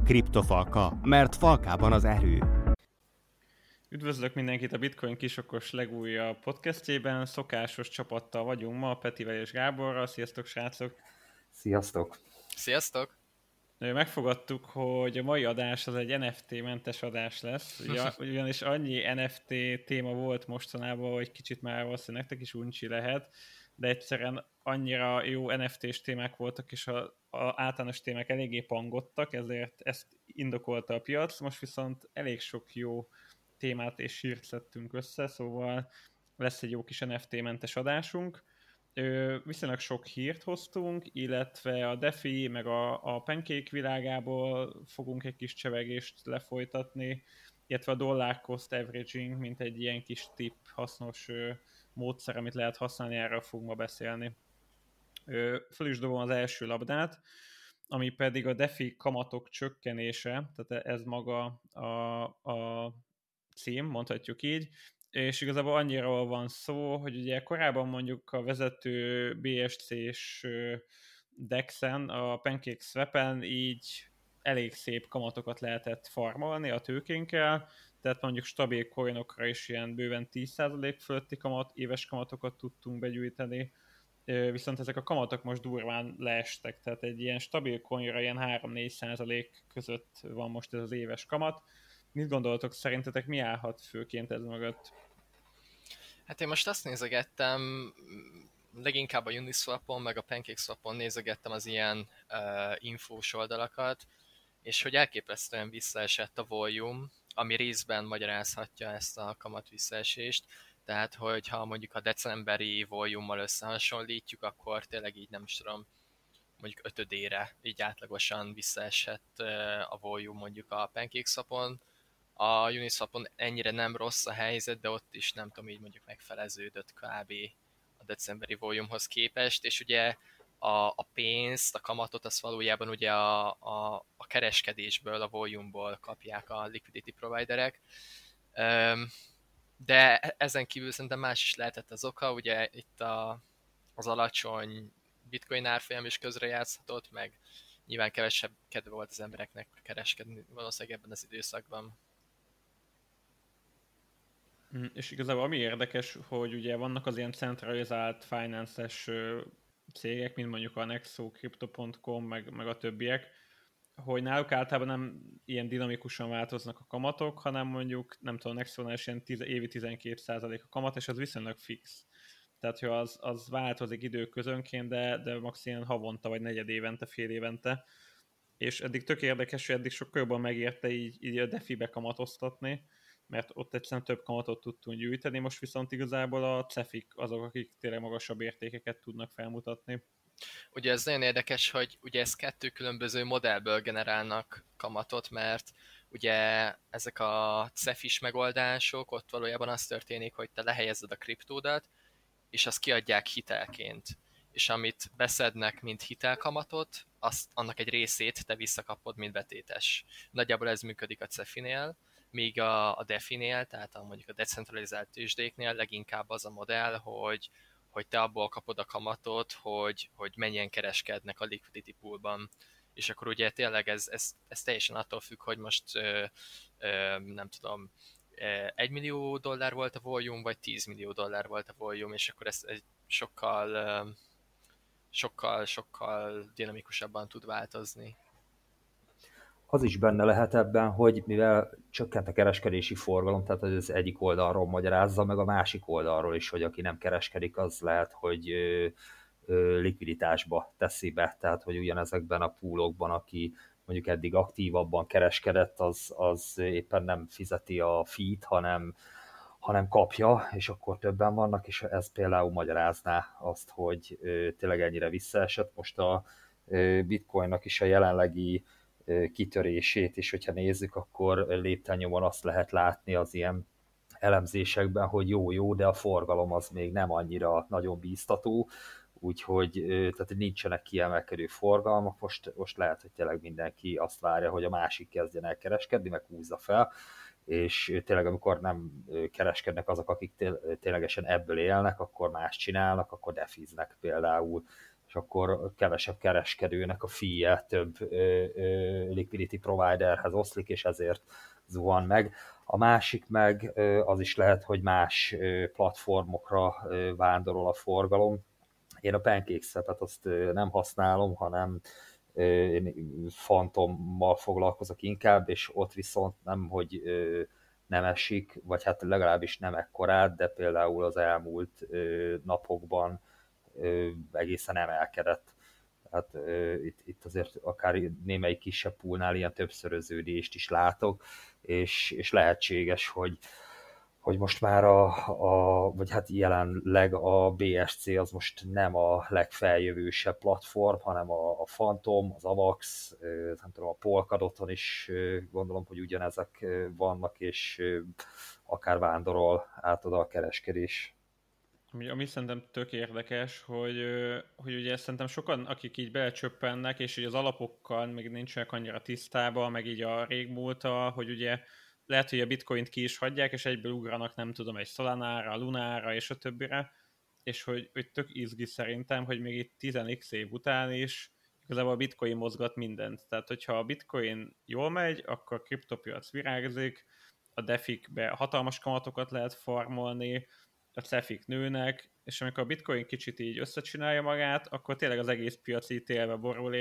Kriptofalka, mert falkában az erő. Üdvözlök mindenkit a Bitcoin kisokos legújabb podcastjében. Szokásos csapattal vagyunk ma, Petivel és Gáborral. Sziasztok, srácok! Sziasztok! Sziasztok! Megfogadtuk, hogy a mai adás az egy NFT-mentes adás lesz, ugyanis annyi NFT téma volt mostanában, hogy kicsit már valószínűleg nektek is uncsi lehet, de egyszerűen annyira jó NFT-s témák voltak, és a általános témák eléggé pangottak, ezért ezt indokolta a piac. Most viszont elég sok jó témát és hírt szedtünk össze, szóval lesz egy jó kis NFT-mentes adásunk. Viszonylag sok hírt hoztunk, illetve a DeFi meg a Pancake világából fogunk egy kis csevegést lefolytatni, illetve a dollar cost averaging, mint egy ilyen kis tip, hasznos módszer, amit lehet használni, erről fogunk ma beszélni. Föl is dobom az első labdát, ami pedig a DeFi kamatok csökkenése, tehát ez maga a cím, mondhatjuk így, és igazából annyiról van szó, hogy ugye korábban mondjuk a vezető BSC-s DEX-en, a PancakeSwap-en így elég szép kamatokat lehetett farmolni a tőkénkkel, tehát mondjuk stabil coinokra is ilyen bőven 10% fölötti éves kamatokat tudtunk begyűjteni, viszont ezek a kamatok most durván leestek, tehát egy ilyen stabil coinra ilyen 3-4% között van most ez az éves kamat. Mit gondoltok, szerintetek mi állhat főként ez mögött? Hát én most azt nézegettem, leginkább a Uniswapon, meg a PancakeSwapon nézegettem az ilyen infós oldalakat, és hogy elképesztően visszaesett a volume, ami részben magyarázhatja ezt a kamat visszaesést. Tehát, hogyha mondjuk a decemberi volume-mal összehasonlítjuk, akkor tényleg így nem is tudom, mondjuk ötödére így átlagosan visszaesett a volume mondjuk a PancakeSwapon. A Uniswapon ennyire nem rossz a helyzet, de ott is nem tudom, így mondjuk megfeleződött kb. A decemberi volumehoz képest, és ugye a pénzt, a kamatot, az valójában ugye a kereskedésből, a volumeból kapják a liquidity providerek. De ezen kívül szerintem más is lehetett az oka, ugye itt az alacsony bitcoin árfolyam is közrejátszhatott, meg nyilván kevesebb kedve volt az embereknek kereskedni valószínűleg ebben az időszakban. És igazából ami érdekes, hogy ugye vannak az ilyen centralizált finance-es cégek, mint mondjuk a Nexo, Crypto.com, meg a többiek, hogy náluk általában nem ilyen dinamikusan változnak a kamatok, hanem mondjuk, nem tudom, Nexo-nál is ilyen évi 12% a kamat, és az viszonylag fix. Tehát, hogy az változik időközönként, de max. Ilyen havonta, vagy negyed évente, fél évente. És eddig tök érdekes, hogy eddig sokkal jobban megérte így a DeFi-be kamatoztatni, mert ott egyszerűen több kamatot tudtunk gyűjteni, most viszont igazából a CeFi-k azok, akik tényleg magasabb értékeket tudnak felmutatni. Ugye ez nagyon érdekes, hogy ugye ez kettő különböző modellből generálnak kamatot, mert ugye ezek a CeFi-s megoldások, ott valójában az történik, hogy te lehelyezed a kriptódat, és azt kiadják hitelként. És amit beszednek, mint hitelkamatot, annak egy részét te visszakapod, mint betétes. Nagyjából ez működik a CeFi-nél, míg a DeFi-nél, tehát mondjuk a decentralizált tőzsdéknél leginkább az a modell, hogy te abból kapod a kamatot, hogy mennyien kereskednek a liquidity poolban. És akkor ugye tényleg ez teljesen attól függ, hogy most nem tudom, $1 millió volt a volume, vagy $10 millió volt a volume, és akkor ez sokkal dinamikusabban tud változni. Az is benne lehet ebben, hogy mivel csökkent a kereskedési forgalom, tehát az egyik oldalról magyarázza, meg a másik oldalról is, hogy aki nem kereskedik, az lehet, hogy likviditásba teszi be, tehát hogy ugyanezekben a poolokban, aki mondjuk eddig aktívabban kereskedett, az éppen nem fizeti a fee-t, hanem kapja, és akkor többen vannak, és ez például magyarázná azt, hogy tényleg ennyire visszaesett. Most a Bitcoinnak is a jelenlegi kitörését is, hogyha nézzük, akkor lépten-nyomon azt lehet látni az ilyen elemzésekben, hogy jó, de a forgalom az még nem annyira nagyon bíztató, úgyhogy tehát nincsenek kiemelkedő forgalmak, most lehet, hogy tényleg mindenki azt várja, hogy a másik kezdjen el kereskedni, meg húzza fel, és tényleg amikor nem kereskednek azok, akik ténylegesen ebből élnek, akkor más csinálnak, akkor defiznek például, és akkor kevesebb kereskedőnek a fee-je több liquidity providerhez oszlik, és ezért zuhan meg. A másik meg az is lehet, hogy más platformokra vándorol a forgalom. Én a PancakeSwap-et azt nem használom, hanem én Phantommal foglalkozok inkább, és ott viszont nem, hogy nem esik, vagy hát legalábbis nem ekkorát, de például az elmúlt napokban egészen emelkedett. Hát itt azért akár némelyik kisebb poolnál ilyen többszöröződést is látok, és lehetséges, hogy most már vagy hát jelenleg a BSC az most nem a legfeljövősebb platform, hanem a Phantom, az AVAX, nem tudom, a Polkadoton is gondolom, hogy ugyanezek vannak, és akár vándorol át oda a kereskedés. Ami szerintem tök érdekes, hogy ugye szerintem sokan, akik így belecsöppennek, és így az alapokkal még nincsenek annyira tisztában, meg így a régmúltal, hogy ugye lehet, hogy a bitcoint ki is hagyják, és egyből ugranak, nem tudom, egy Solanára, Lunára, és a többire, és hogy tök izgi szerintem, hogy még itt 10x év után is igazából a bitcoin mozgat mindent. Tehát, hogyha a bitcoin jól megy, akkor a kriptopiac virágzik, a defikbe hatalmas kamatokat lehet farmolni, a cefik nőnek, és amikor a bitcoin kicsit így összecsinálja magát, akkor tényleg az egész piac így télve borul,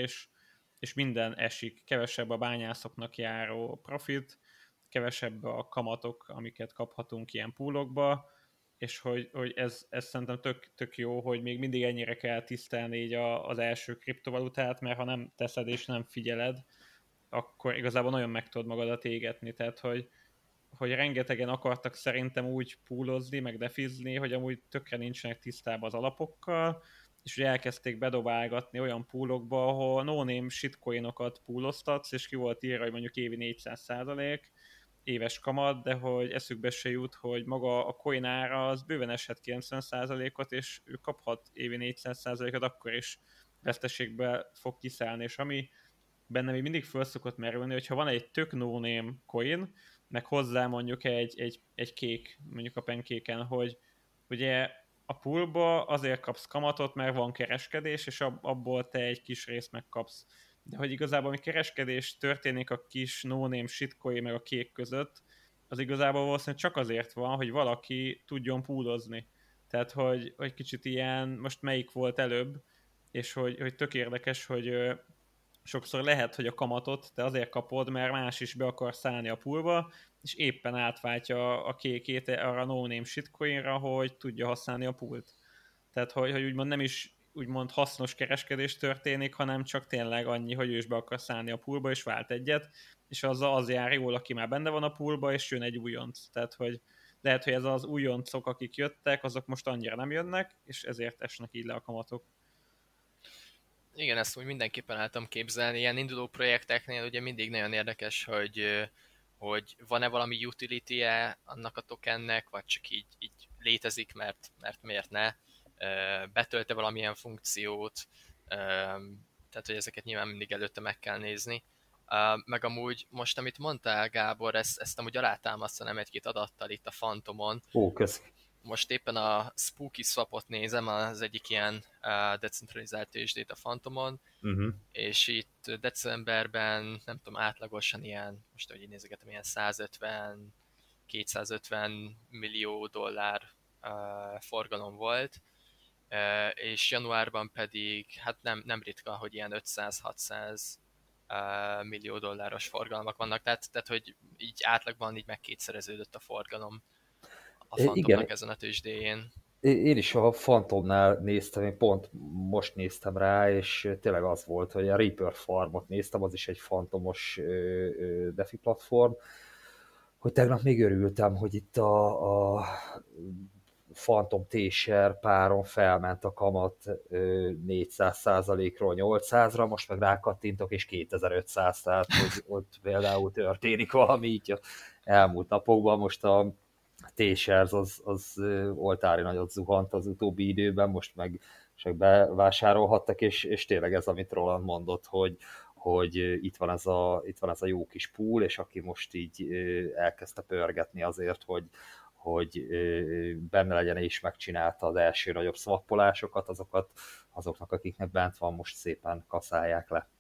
és minden esik, kevesebb a bányászoknak járó profit, kevesebb a kamatok, amiket kaphatunk ilyen poolokba, és hogy ez szerintem tök jó, hogy még mindig ennyire kell tisztelni így az első kriptovalutát, mert ha nem teszed és nem figyeled, akkor igazából nagyon meg tudod magadat égetni, tehát hogy rengetegen akartak szerintem úgy poolozni, meg defizni, hogy amúgy tökre nincsenek tisztában az alapokkal, és ugye elkezdték bedobálgatni olyan poolokba, ahol no-name shitcoinokat pooloztatsz, és ki volt írva, hogy mondjuk évi 400% éves kamat, de hogy eszükbe se jut, hogy maga a coin ára az bőven eshet 90%-ot, és ő kaphat évi 400%-ot, akkor is veszteségbe fog kiszállni, és ami benne még mindig föl szokott merülni, hogyha van egy tök no-name coin, meg hozzá mondjuk egy kék, mondjuk a penkéken, hogy ugye a poolba azért kapsz kamatot, mert van kereskedés, és abból te egy kis részt megkapsz. De hogy igazából, ami kereskedés történik a kis no-name shitcoin meg a kék között, az igazából valószínűleg csak azért van, hogy valaki tudjon poolozni. Tehát, hogy kicsit ilyen, most melyik volt előbb, és hogy tök érdekes, hogy sokszor lehet, hogy a kamatot te azért kapod, mert más is be akar szállni a poolba, és éppen átváltja a kékét arra no-name shitcoinra, hogy tudja használni a poolt. Tehát, hogy úgymond nem is úgymond hasznos kereskedés történik, hanem csak tényleg annyi, hogy ő is be akar szállni a poolba, és vált egyet, és az jár jól, aki már benne van a poolba, és jön egy újonc. Tehát, hogy lehet, hogy ez az újoncok, akik jöttek, azok most annyira nem jönnek, és ezért esnek így le a kamatok. Igen, ezt úgy mindenképpen álltam képzelni. Ilyen induló projekteknél ugye mindig nagyon érdekes, hogy van-e valami utility-e annak a tokennek, vagy csak így létezik, mert miért ne. Betölte valamilyen funkciót, tehát hogy ezeket nyilván mindig előtte meg kell nézni. Meg amúgy most, amit mondtál, Gábor, ezt amúgy alátámasztanám egy-két adattal itt a Phantomon. Ó, kösz. Most éppen a Spooky Swapot nézem, az egyik ilyen decentralizált tőzsdét a Phantomon, és itt decemberben, nem tudom, átlagosan ilyen, most ahogy így nézegetem, ilyen 150-250 millió dollár forgalom volt, és januárban pedig, hát nem ritka, hogy ilyen 500-600 millió dolláros forgalmak vannak, tehát hogy így átlagban így megkétszereződött a forgalom a Phantomnak ezen a tőzsdéjén. Én is a Phantomnál néztem, én pont most néztem rá, és tényleg az volt, hogy a Reaper Farmot néztem, az is egy Phantomos DeFi platform, hogy tegnap még örültem, hogy itt a Phantom T-share páron felment a kamat 400%-ról 800-ra, most meg rákattintok, és 2500, tehát hogy ott például történik valami így elmúlt napokban. Most a T-shares az oltári nagyot zuhant az utóbbi időben, most meg bevásárolhattak, és tényleg ez, amit Roland mondott, hogy itt van ez a jó kis pool, és aki most így elkezdte pörgetni azért, hogy hogy benne legyen és megcsinálta az első nagyobb swappolásokat, azoknak, akiknek bent van, most szépen kaszálják le.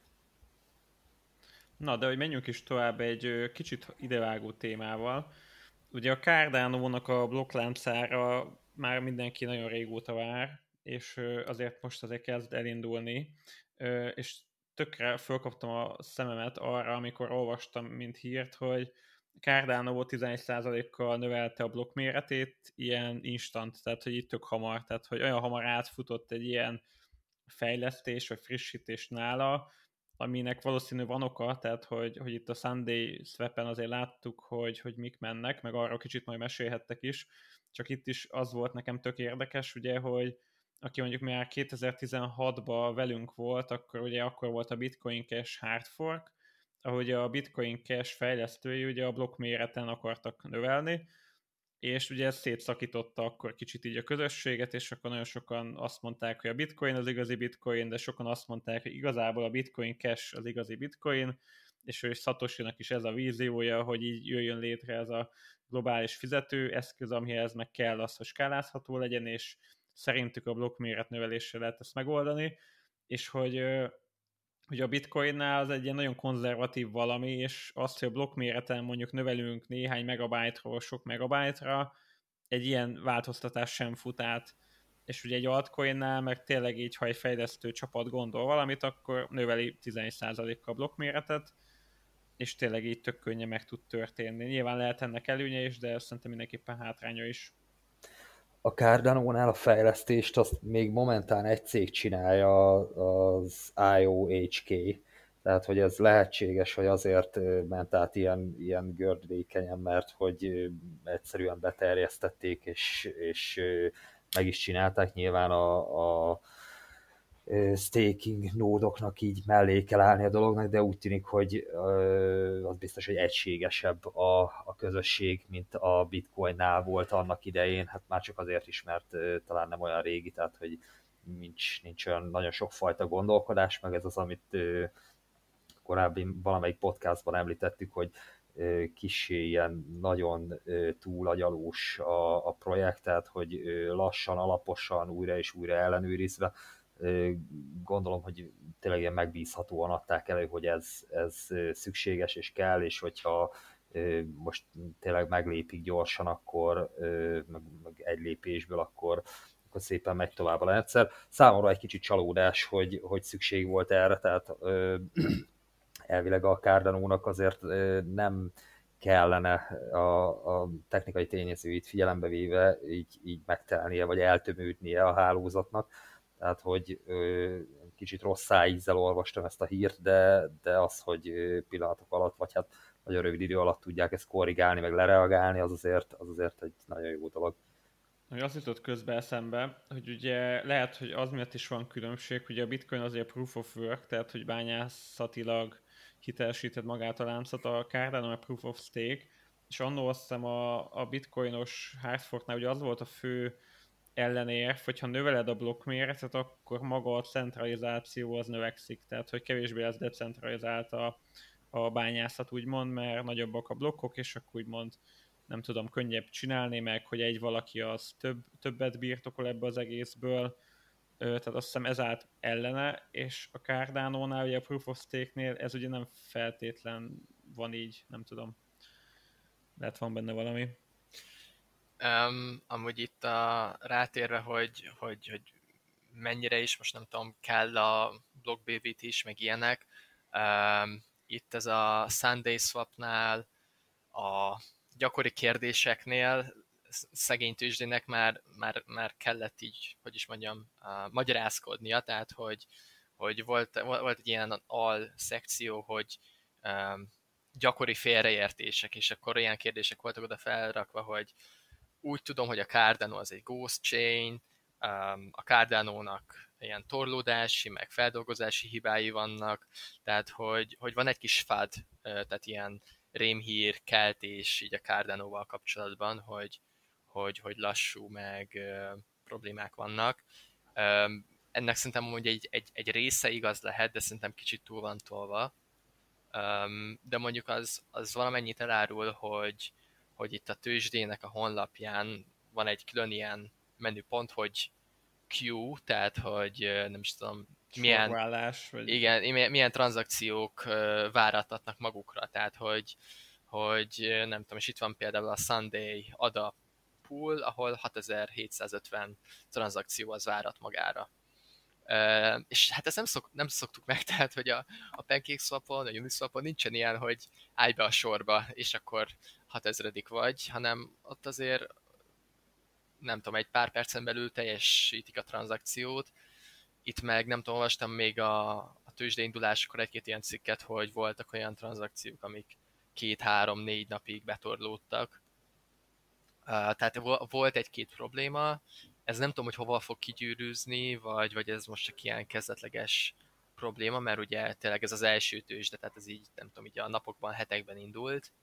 Na, de hogy menjünk is tovább egy kicsit idevágó témával. Ugye a Cardano-nak a blokkláncára már mindenki nagyon régóta vár, és azért kezd elindulni, és tökre fölkaptam a szememet arra, amikor olvastam, mint hírt, hogy Cardano 11%-kal növelte a blokk méretét, ilyen instant, tehát hogy itt tök hamar, tehát hogy olyan hamar átfutott egy ilyen fejlesztés vagy frissítés nála, aminek valószínű van oka, tehát hogy itt a Sunday Swap-en azért láttuk, hogy mik mennek, meg arra kicsit majd mesélhettek is, csak itt is az volt nekem tök érdekes, ugye, hogy aki mondjuk már 2016-ban velünk volt, akkor volt a Bitcoin Cash hard fork, ahogy a Bitcoin Cash fejlesztői ugye a blokk méreten akartak növelni, és ugye ez szétszakította akkor kicsit így a közösséget, és akkor nagyon sokan azt mondták, hogy a Bitcoin az igazi Bitcoin, de sokan azt mondták, hogy igazából a Bitcoin Cash az igazi Bitcoin, és hogy Satoshi-nak is ez a víziója, hogy így jöjjön létre ez a globális fizetőeszköz, amihez meg kell az, hogy skálázható legyen, és szerintük a blokkméret növeléssel lehet ezt megoldani, és hogy a Bitcoinnál az egy ilyen nagyon konzervatív valami, és azt, hogy a blokkméreten mondjuk növelünk néhány megabájtról sok megabájtra, egy ilyen változtatás sem fut át. És ugye egy altcoinnál meg tényleg így, ha egy fejlesztő csapat gondol valamit, akkor növeli 11%-kal a blokkméretet, és tényleg így tök könnyen meg tud történni. Nyilván lehet ennek előnye is, de szerintem mindenképpen hátránya is. A Cardano-nál a fejlesztést azt még momentán egy cég csinálja, az IOHK, tehát hogy ez lehetséges, hogy azért ment át ilyen gördülékenyen, mert hogy egyszerűen beterjesztették, és meg is csinálták. Nyilván a staking nódoknak így mellé kell állni a dolognak, de úgy tűnik, hogy az biztos, hogy egységesebb a közösség, mint a Bitcoinnál volt annak idején, hát már csak azért is, mert talán nem olyan régi, tehát hogy nincs olyan nagyon sokfajta gondolkodás, meg ez az, amit korábbi valamelyik podcastban említettük, hogy kissé ilyen nagyon túlagyalós a projekt, tehát hogy lassan, alaposan, újra és újra ellenőrizve. Gondolom, hogy tényleg ilyen megbízhatóan adták elő, hogy ez szükséges és kell, és hogyha most tényleg meglépik gyorsan, akkor meg egy lépésből, akkor szépen megy tovább a rendszer. Számomra egy kicsit csalódás, hogy szükség volt erre, tehát elvileg a Cardano-nak azért nem kellene a technikai tényezőit figyelembe véve így megtelnie, vagy eltömődnie a hálózatnak. Tehát, hogy kicsit rossz szájízzel olvastam ezt a hírt, de az, hogy pillanatok alatt, vagy hát nagyon rövid idő alatt tudják ezt korrigálni, meg lereagálni, az azért egy nagyon jó dolog. Azt jutott közbe eszembe, hogy ugye lehet, hogy az miatt is van különbség, ugye a Bitcoin azért proof of work, tehát hogy bányászatilag hitelesíted magát a láncot, a Cardano a proof of stake, és annól azt hiszem a bitcoinos hardforknál ugye az volt a fő ellenérv, hogyha növeled a blokkméretet, akkor maga a centralizáció az növekszik, tehát hogy kevésbé lesz decentralizált a bányászat úgymond, mert nagyobbak a blokkok, és akkor úgymond nem tudom, könnyebb csinálni meg, hogy egy valaki az többet birtokol ebbe az egészből, tehát azt hiszem ez állt ellene, és a Cardano-nál, ugye a Proof of Stake-nél ez ugye nem feltétlen van így, nem tudom. Lehet van benne valami. Amúgy itt rátérve, hogy mennyire is, most nem tudom, kell a BlockBB-t is, meg ilyenek. Itt ez a Sunday Swap-nál, a gyakori kérdéseknél szegény tőzsdének már kellett így, hogy is mondjam, magyarázkodnia, tehát hogy volt egy ilyen szekció, hogy gyakori félreértések, és akkor olyan kérdések voltak oda felrakva, hogy úgy tudom, hogy a Cardano az egy ghost chain, a Cardano-nak ilyen torlódási, meg feldolgozási hibái vannak, tehát hogy van egy kis FUD, tehát ilyen rémhír, keltés így a Cardano-val kapcsolatban, hogy lassú, meg problémák vannak. Ennek szerintem amúgy egy része igaz lehet, de szerintem kicsit túl van tolva. De mondjuk az valamennyit elárul, hogy hogy itt a tőzsdének a honlapján van egy külön ilyen menüpont, hogy queue, tehát hogy nem is tudom, Sorválás, vagy... igen, milyen tranzakciók váratatnak magukra, tehát hogy nem tudom, és itt van például a Sunday ADA pool, ahol 6750 tranzakció az várat magára. És hát ezt nem szoktuk meg, tehát hogy a PancakeSwapon, a Uniswapon nincsen ilyen, hogy állj be a sorba, és akkor 6000-ig vagy, hanem ott azért nem tudom, egy pár percen belül teljesítik a tranzakciót. Itt meg nem tudom, olvastam még a tőzsdeindulásakor egy-két ilyen cikket, hogy voltak olyan tranzakciók, amik 2-3-4 napig betorlódtak. Tehát volt egy-két probléma, ez nem tudom, hogy hova fog kigyűrűzni, vagy ez most csak ilyen kezdetleges probléma, mert ugye tényleg ez az első tőzsde, tehát ez így, nem tudom, így a napokban, hetekben indult.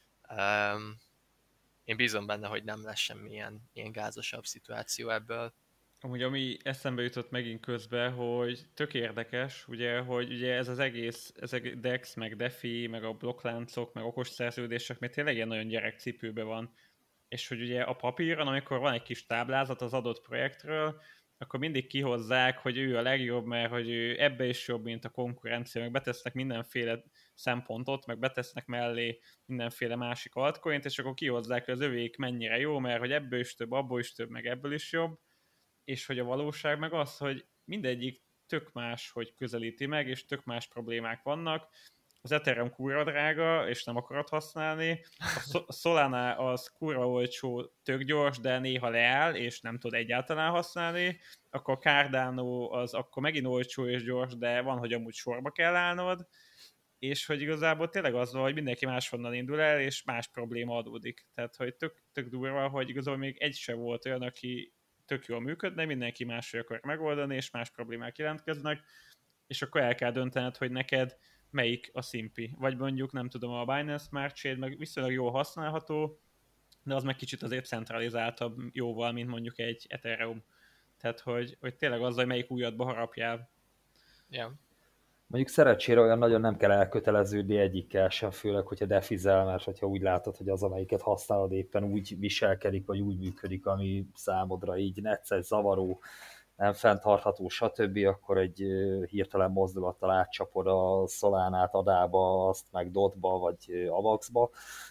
Én bízom benne, hogy nem lesz semmilyen ilyen gázosabb szituáció ebből. Amúgy ami eszembe jutott megint közben, hogy tök érdekes, ugye, hogy ugye ez az egész, ezek DEX, meg DeFi, meg a blokkláncok, meg okos szerződések, mert tényleg ilyen nagyon gyerekcipőben van. És hogy ugye a papíron, amikor van egy kis táblázat az adott projektről, akkor mindig kihozzák, hogy ő a legjobb, mert hogy ő ebbe is jobb, mint a konkurencia, meg betesznek mindenféle szempontot, meg betesznek mellé mindenféle másik altcoint, és akkor kihozzák, hogy az övék mennyire jó, mert hogy ebből is több, abból is több, meg ebből is jobb, és hogy a valóság meg az, hogy mindegyik tök más, hogy közelíti meg, és tök más problémák vannak. Az Ethereum kurva drága, és nem akarod használni. A Solana az kurva olcsó, tök gyors, de néha leáll, és nem tud egyáltalán használni. Akkor a Cardano az akkor megint olcsó és gyors, de van, hogy amúgy sorba kell állnod. És hogy igazából tényleg az van, hogy mindenki máshonnan indul el, és más probléma adódik. Tehát, hogy tök durva, hogy igazából még egy se volt olyan, aki tök jól működne, mindenki máshogy akar megoldani, és más problémák jelentkeznek, és akkor el kell döntened, hogy neked melyik a szimpi. Vagy mondjuk, nem tudom, a Binance Smart Chain meg viszonylag jól használható, de az meg kicsit azért centralizáltabb jóval, mint mondjuk egy Ethereum. Tehát, hogy tényleg az, hogy melyik újadba harapjál. Yeah. Mondjuk szerencsére olyan nagyon nem kell elköteleződni egyikkel sem, főleg, hogyha defizel, mert hogyha úgy látod, hogy az, amelyiket használod éppen úgy viselkedik, vagy úgy működik, ami számodra így necces, zavaró, nem fenntartható, stb., akkor egy hirtelen mozdulattal átcsapod a Solánát Adába, azt meg Dotba, vagy Avaxba,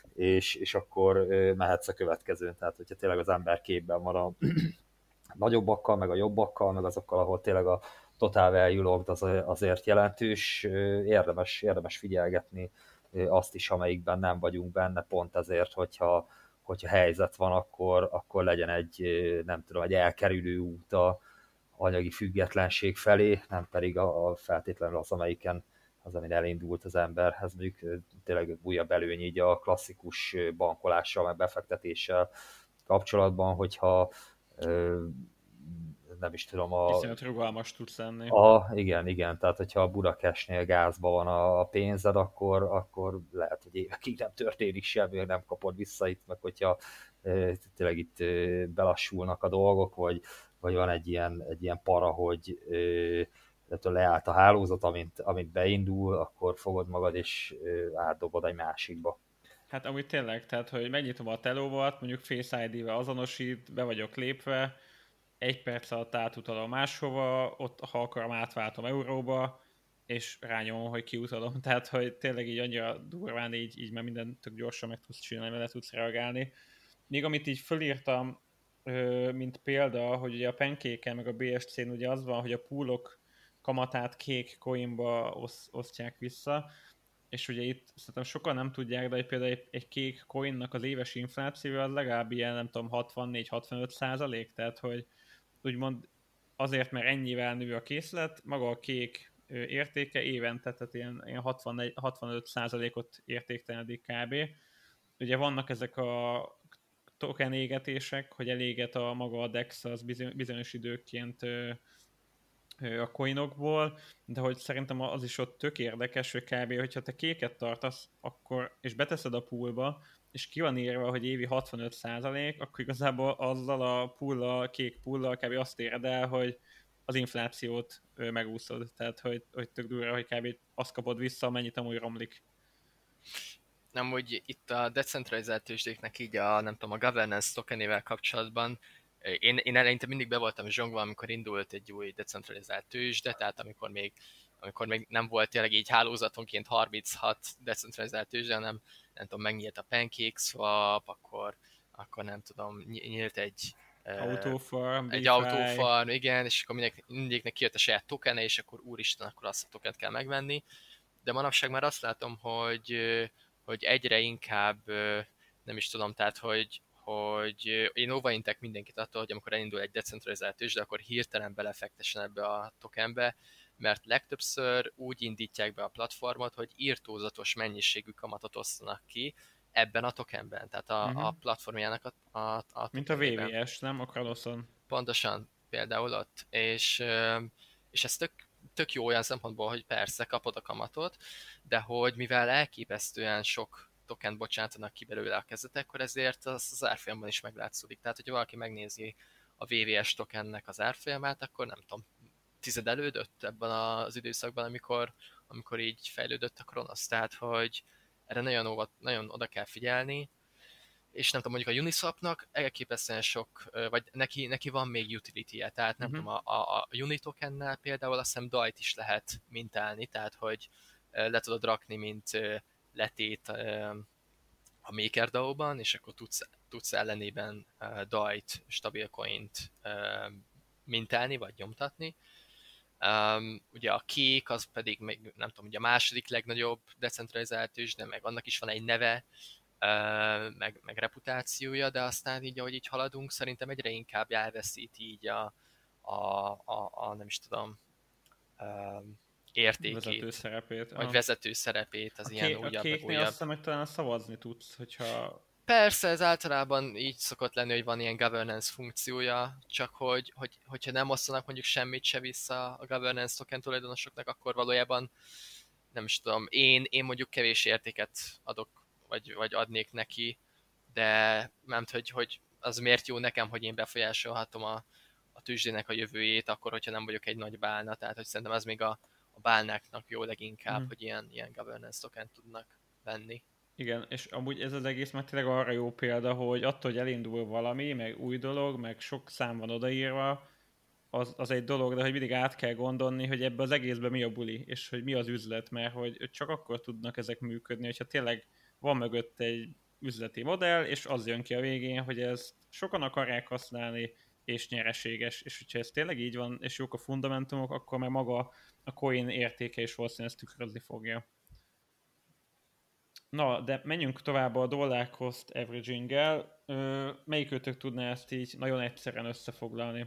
és akkor mehetsz a következőn. Tehát, hogyha tényleg az ember képben van a nagyobbakkal, meg a jobbakkal, meg azokkal, ahol tényleg a total value locked az azért jelentős, érdemes figyelgetni azt is, amelyikben nem vagyunk benne, pont ezért, hogyha helyzet van, akkor legyen egy, nem tudom, egy elkerülő út a anyagi függetlenség felé, nem pedig feltétlenül az, amin elindult az ember. Ez mondjuk tényleg újabb előny így a klasszikus bankolással, meg befektetéssel kapcsolatban, hogyha nem is tudom, Viszonylag rugalmas tudsz lenni. Igen, tehát hogyha a Budakesnél gázban van a pénzed, akkor lehet, hogy évekig nem történik semmi, nem kapod vissza itt, meg hogyha tényleg itt belassulnak a dolgok, vagy van egy ilyen para, hogy leállt a hálózat, amint beindul, akkor fogod magad és átdobod egy másikba. Hát amúgy tényleg, tehát hogy megnyitom a telóvat, mondjuk Face ID-vel azonosít, be vagyok lépve, 1 perc alatt átutalom máshova, ott ha akarom átváltom euróba, és rányomom, hogy kiutalom. Tehát, hogy tényleg így annyira durván így már minden tök gyorsan meg tudsz csinálni, mert le tudsz reagálni. Még amit így fölírtam, mint példa, hogy ugye a Pancake-en meg a BSC-n ugye az van, hogy a poolok kamatát kék coinba osztják vissza, és ugye itt szerintem sokan nem tudják, de például egy kék coinnak az éves infláció az legalább ilyen, nem tudom, 64-65%, tehát hogy úgymond azért, mert ennyivel nő a készlet, maga a kék értéke évente, tehát ilyen 65%-ot értéktelenedik kb. Ugye vannak ezek a token égetések, hogy eléget a maga a DEX az bizonyos időként a coinokból, de hogy szerintem az is ott tök érdekes, hogy kb. Hogyha te kéket tartasz, akkor, és beteszed a poolba, és ki van írva, hogy évi 65%, akkor igazából azzal a kék poollal kb. Azt éred el, hogy az inflációt megúszod. Tehát, hogy tök durva, hogy kb. Azt kapod vissza, amennyit amúgy romlik. Amúgy itt a decentralizált tőzsdéknek így a, nem tudom, a governance tokenével kapcsolatban én eleinte mindig be voltam zsongva, amikor indult egy új decentralizált tőzsde, tehát amikor még nem volt tényleg így hálózatonként 36 decentralizált tőzsde, hanem nem tudom, megnyílt a PancakeSwap, akkor nem tudom, nyílt egy Autofarm, egy DeFi. autófarm, igen, és akkor mindegyiknek kijött a saját tokene, és akkor úristen, akkor azt a tokent kell megvenni. De manapság már azt látom, hogy egyre inkább, nem is tudom, tehát, hogy én óvaintek mindenkit attól, hogy amikor elindul egy decentralizált tőzsde, akkor hirtelen belefektessen ebbe a tokenbe, mert legtöbbször úgy indítják be a platformot, hogy irtózatos mennyiségű kamatot osztanak ki ebben a tokenben, tehát a platformjának a Mint a tokenében. VVS, nem? A Kraloson. Pontosan, például ott. És ez tök jó olyan szempontból, hogy persze kapod a kamatot, de hogy mivel elképesztően sok token bocsátanak ki belőle a kezdetek, akkor ezért az árfolyamban is meglátszódik. Tehát, hogyha valaki megnézi a VVS tokennek az árfolyamát, akkor nem tudom, tizedelődött ebben az időszakban, amikor így fejlődött a Kronos. Tehát, hogy erre nagyon oda kell figyelni, és nem tudom, mondjuk a Uniswapnak elképesztően sok, vagy neki van még utility-je, tehát nem tudom, a Unitokennel például azt hiszem DAI-t is lehet mintálni, tehát hogy le tudod rakni, mint letét a MakerDAO-ban, és akkor tudsz ellenében DAI-t, stabilcoint mintálni, vagy nyomtatni. Ugye a kék, az pedig még, nem tudom, ugye a második legnagyobb decentralizált tőzsde, meg annak is van egy neve, meg reputációja, de aztán így, ahogy így haladunk, szerintem egyre inkább elveszíti így a nem is tudom, értékét. Vezető szerepét. Vagy vezető szerepét az ilyen újabb, a kéknél azt hiszem, hogy talán szavazni tudsz, hogyha... Persze, ez általában így szokott lenni, hogy van ilyen governance funkciója, csak hogyha nem osztanak mondjuk semmit se vissza a governance token tulajdonosoknak, akkor valójában nem is tudom, én mondjuk kevés értéket adok, vagy adnék neki, de nem hogy az miért jó nekem, hogy én befolyásolhatom a tőzsdének a jövőjét, akkor, hogyha nem vagyok egy nagy bálna, tehát hogy szerintem az még a bálnáknak jó leginkább, hogy ilyen governance token tudnak venni. Igen, és amúgy ez az egész már tényleg arra jó példa, hogy attól, hogy elindul valami, meg új dolog, meg sok szám van odaírva, az egy dolog, de hogy mindig át kell gondolni, hogy ebbe az egészben mi a buli, és hogy mi az üzlet, mert hogy csak akkor tudnak ezek működni, hogyha tényleg van mögött egy üzleti modell, és az jön ki a végén, hogy ezt sokan akarják használni, és nyereséges, és hogyha ez tényleg így van, és jók a fundamentumok, akkor már maga a coin értéke is valószínűleg ezt tükrözni fogja. Na, de menjünk tovább a dollar cost averaging-gel. Melyikőtök tudná ezt így nagyon egyszerűen összefoglalni?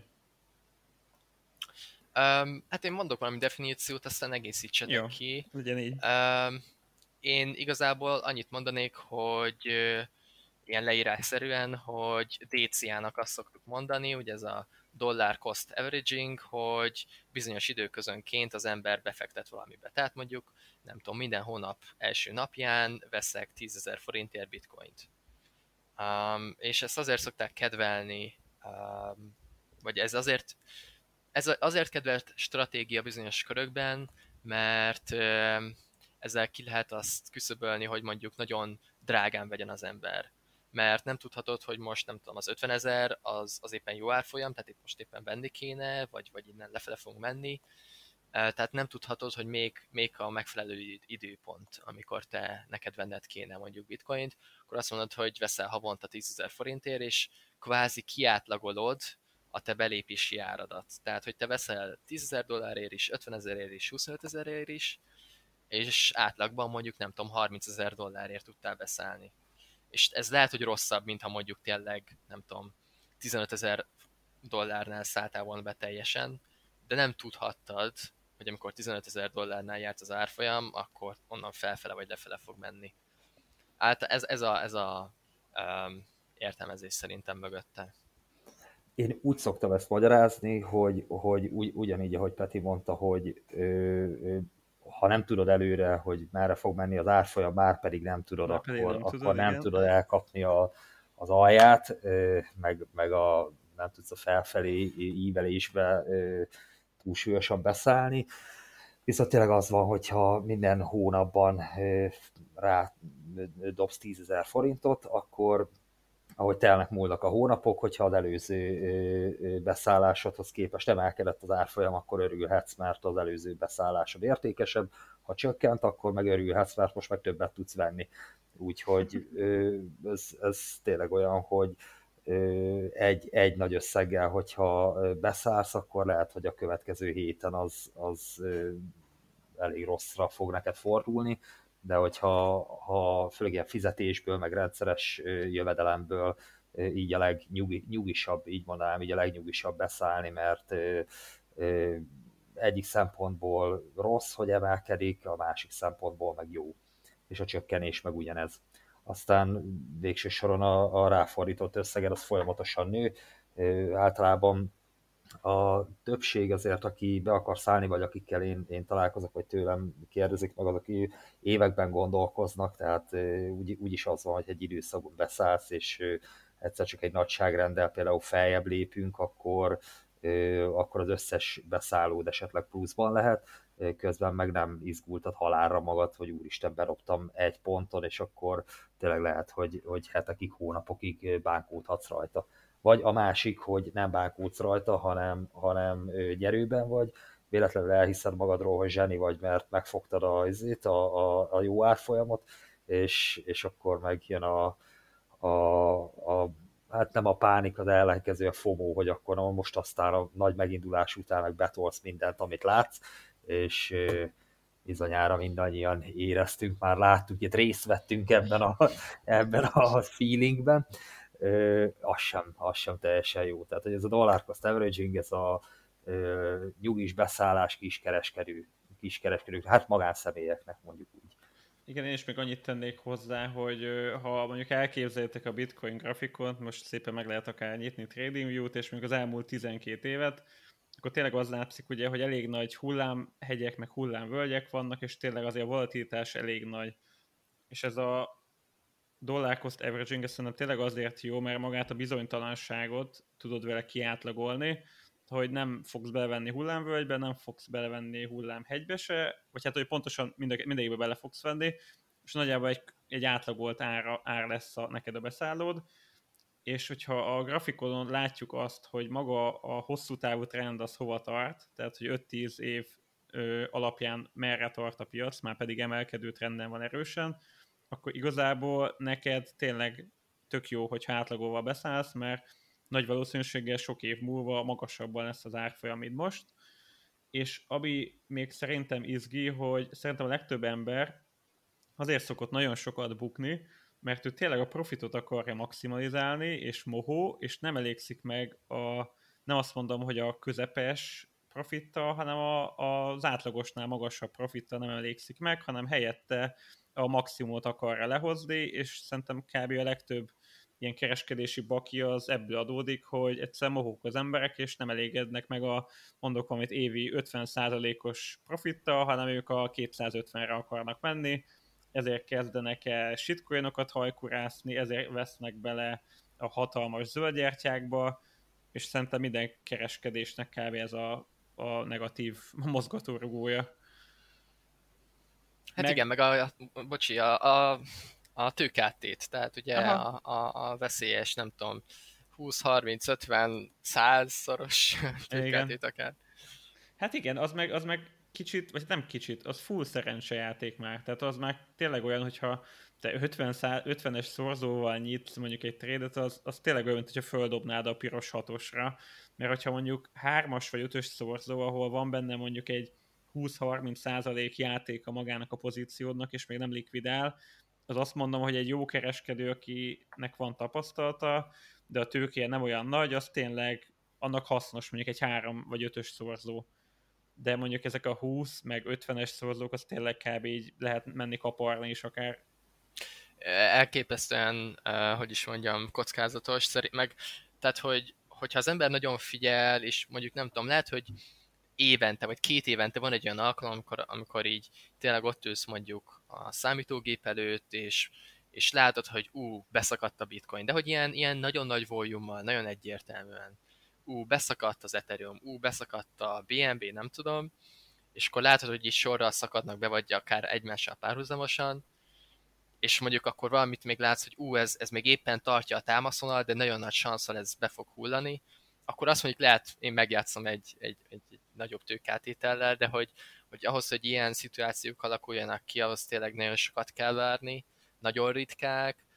Hát én mondok valami definíciót, aztán egészítsetek Jó, ki. legyen így. Én igazából annyit mondanék, hogy ilyen leírásszerűen, hogy DCA-nak azt szoktuk mondani, hogy ez a dollar cost averaging, hogy bizonyos időközönként az ember befektet valamibe. Tehát mondjuk, nem tudom, minden hónap első napján veszek 10.000 forintért bitcoint. És ezt azért szokták kedvelni, vagy ez azért kedvelt stratégia bizonyos körökben, mert ezzel ki lehet azt küszöbölni, hogy mondjuk nagyon drágán vegyen az ember. Mert nem tudhatod, hogy most nem tudom, az 50.000 az éppen jó árfolyam, tehát itt most éppen venni kéne, vagy innen lefele fogunk menni. Tehát nem tudhatod, hogy még a megfelelő időpont, amikor neked venned kéne mondjuk bitcoint, akkor azt mondod, hogy veszel havonta 10.000 forintért, és kvázi kiátlagolod a te belépési áradat. Tehát, hogy te veszel 10.000 dollárért is, 50.000-ért is, 25.000-ért is, és átlagban mondjuk nem tudom, 30.000 dollárért tudtál beszállni. És ez lehet, hogy rosszabb, mint ha mondjuk tényleg, nem tudom, 15.000 dollárnál szálltál volna be teljesen, de nem tudhattad, hogy amikor 15.000 dollárnál járt az árfolyam, akkor onnan felfele vagy lefele fog menni. Ez a értelmezés szerintem mögötte. Én úgy szoktam ezt magyarázni, hogy ugyanígy, ahogy Peti mondta, hogy ha nem tudod előre, hogy merre fog menni az árfolyam, már pedig nem tudod, akkor nem tudod elkapni az alját, meg nem tudsz a felfelé ívelésbe túlsúlyosan beszállni. Viszont tényleg az van, hogyha minden hónapban dobsz 10 000 forintot, akkor ahogy telnek múlnak a hónapok, hogyha az előző beszállásodhoz képest emelkedett az árfolyam, akkor örülhetsz, mert az előző beszállásod értékesebb, ha csökkent, akkor meg örülhetsz, mert most meg többet tudsz venni. Úgyhogy ez tényleg olyan, hogy egy nagy összeggel, hogyha beszállsz, akkor lehet, hogy a következő héten az elég rosszra fog neked fordulni, de hogyha főleg ilyen fizetésből, meg rendszeres jövedelemből így a legnyugisabb, így mondanám, így a legnyugisabb beszállni, mert egyik szempontból rossz, hogy emelkedik, a másik szempontból meg jó, és a csökkenés meg ugyanez. Aztán végső soron a ráfordított összeged az folyamatosan nő, általában a többség azért, aki be akar szállni, vagy akikkel én találkozok, vagy tőlem kérdezik meg, az, aki években gondolkoznak, tehát úgyis az van, hogy egy időszakban beszállsz, és egyszer csak egy nagyságrenddel például feljebb lépünk, akkor az összes beszállód esetleg pluszban lehet, közben meg nem izgultad halálra magad, hogy úristen, berobtam 1 ponton, és akkor tényleg lehet, hogy hetekig, hónapokig bánkódhatsz rajta. Vagy a másik, hogy nem bánkódsz rajta, hanem nyerőben vagy, véletlenül elhiszed magadról, hogy zseni vagy, mert megfogtad a jó árfolyamot, és akkor meg jön hát nem a pánik, az ellenkező, a FOMO, hogy akkor most aztán a nagy megindulás után meg betolsz mindent, amit látsz, és bizonyára mindannyian éreztünk, már láttuk, itt részt vettünk ebben a feelingben, az sem teljesen jó. Tehát, hogy ez a dollar cost averaging, ez a nyugis beszállás kiskereskedők, hát magánszemélyeknek mondjuk úgy. Igen, én is még annyit tennék hozzá, hogy ha mondjuk elképzeljétek a Bitcoin grafikont, most szépen meg lehet akár nyitni TradingView-t, és mondjuk az elmúlt 12 évet, akkor tényleg az látszik, ugye, hogy elég nagy hullámhegyek, meg hullámvölgyek vannak, és tényleg azért a volatilitás elég nagy. És ez a dollar cost averaging, ez szerintem tényleg azért jó, mert magát a bizonytalanságot tudod vele kiátlagolni, hogy nem fogsz belevenni hullámvölgybe, nem fogsz belevenni hullámhegybe se, vagy hát, hogy pontosan mindegyikbe bele fogsz venni, és nagyjából egy átlagolt ár lesz neked a beszállód, és hogyha a grafikonon látjuk azt, hogy maga a hosszú távú trend az hova tart, tehát hogy 5-10 év alapján merre tart a piac, már pedig emelkedő trenden van erősen, akkor igazából neked tényleg tök jó, hogyha átlagolva beszállsz, mert nagy valószínűséggel sok év múlva magasabban lesz az árfolyam, mint most. És ami még szerintem izgi, hogy szerintem a legtöbb ember azért szokott nagyon sokat bukni, mert ő tényleg a profitot akarja maximalizálni, és mohó, és nem elégszik meg nem azt mondom, hogy a közepes profittal, hanem az átlagosnál magasabb profittal nem elégszik meg, hanem helyette a maximumot akarja lehozni, és szerintem kb. A legtöbb ilyen kereskedési baki az ebből adódik, hogy egyszer mohók az emberek, és nem elégednek meg mondok valamit évi 50%-os profittal, hanem ők a 250-re akarnak menni, ezért kezdenek el shitcoinokat hajkurászni, ezért vesznek bele a hatalmas zöldgyertyákba, és szerintem minden kereskedésnek kb. Ez a negatív mozgatórugója. Hát igen, meg a tőkeáttét, tehát ugye a veszélyes, nem tudom, 20-30-50-100-szoros tőkeáttét akár. Hát igen, az meg kicsit, vagy nem kicsit, az full szerencsejáték már. Tehát az már tényleg olyan, hogyha te 50-es szorzóval nyitsz mondjuk egy trédet, az tényleg olyan, hogyha földobnád a piros hatosra. Mert hogyha mondjuk 3-as vagy 5-ös szorzó, ahol van benne mondjuk egy 20-30% játéka magának a pozíciódnak, és még nem likvidál, az azt mondom, hogy egy jó kereskedő, akinek van tapasztalata, de a tőkéje nem olyan nagy, az tényleg annak hasznos mondjuk egy 3 vagy 5-ös szorzó. De mondjuk ezek a 20 meg 50-es szorzók, az tényleg kb. Így lehet menni kaparni is akár. Elképesztően, hogy is mondjam, kockázatos, tehát hogyha az ember nagyon figyel, és mondjuk nem tudom, lehet, hogy évente, vagy 2 évente van egy olyan alkalom, amikor így tényleg ott ülsz mondjuk a számítógép előtt, és látod, hogy beszakadt a bitcoin, de hogy ilyen nagyon nagy volummal, nagyon egyértelműen, beszakadt az Ethereum, beszakadt a BNB, nem tudom, és akkor látod, hogy így sorral szakadnak be, vagy akár egymással párhuzamosan, és mondjuk akkor valamit még látsz, hogy ez még éppen tartja a támaszvonal, de nagyon nagy sanszal ez be fog hullani, akkor azt mondjuk lehet, én megjátszom egy nagyobb tőkátétellel, de hogy ahhoz, hogy ilyen szituációk alakuljanak ki, ahhoz tényleg nagyon sokat kell várni, nagyon ritkák,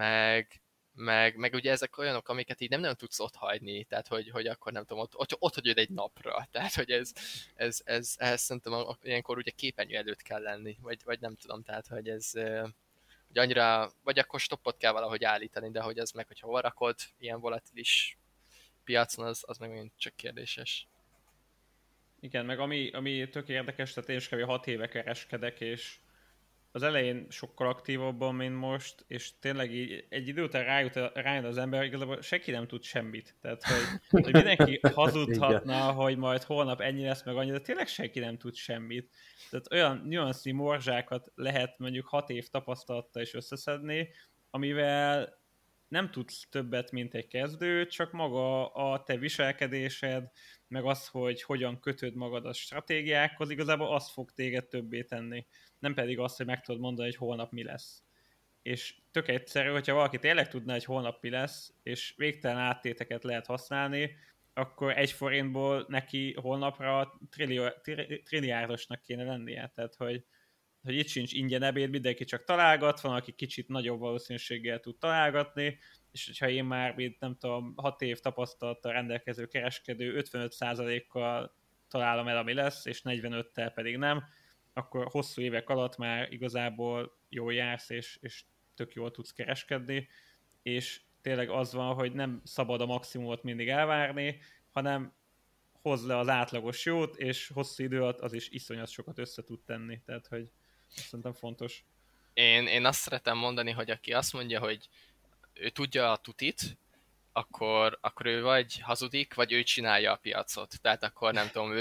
meg ugye ezek olyanok, amiket így nem nagyon tudsz ott hagyni, tehát hogy akkor nem tudom, ott hagyod egy napra, tehát hogy ehhez szerintem ilyenkor ugye képernyő előtt kell lenni, vagy nem tudom, tehát hogy ez hogy annyira, vagy akkor stoppot kell valahogy állítani, de hogy ez meg, hogyha hova rakod ilyen volatilis piacon, az meg megint csak kérdéses. Igen, meg ami tök érdekes, tehát én is kb. 6 éve kereskedek, és az elején sokkal aktívabban, mint most, és tényleg így egy idő után rájön az ember, igazából senki nem tud semmit. Tehát, hogy mindenki hazudhatna, hogy majd holnap ennyi lesz, meg annyi, de tényleg senki nem tud semmit. Tehát olyan nüansznyi morzsákat lehet mondjuk 6 év tapasztalattal is összeszedni, amivel nem tudsz többet, mint egy kezdő, csak maga a te viselkedésed, meg az, hogy hogyan kötöd magad a stratégiákhoz, igazából azt fog téged többé tenni. Nem pedig azt, hogy meg tudod mondani, hogy holnap mi lesz. És tök egyszerű, hogyha valaki tényleg tudná, hogy holnap mi lesz, és végtelen áttéteket lehet használni, akkor 1 forintból neki holnapra trilliárdosnak kéne lennie. Tehát, hogy itt sincs ingyen ebéd, mindenki csak találgat, van, aki kicsit nagyobb valószínűséggel tud találgatni, és hogyha én már, nem tudom, 6 év tapasztalattal rendelkező kereskedő 55%-kal találom el, ami lesz, és 45-tel pedig nem, akkor hosszú évek alatt már igazából jól jársz, és tök jól tudsz kereskedni, és tényleg az van, hogy nem szabad a maximumot mindig elvárni, hanem hozz le az átlagos jót, és hosszú idő alatt az is iszonyat sokat össze tud tenni, tehát hogy azt szerintem fontos. Én azt szeretem mondani, hogy aki azt mondja, hogy ő tudja a tutit, akkor ő vagy hazudik, vagy ő csinálja a piacot. Tehát akkor nem tudom,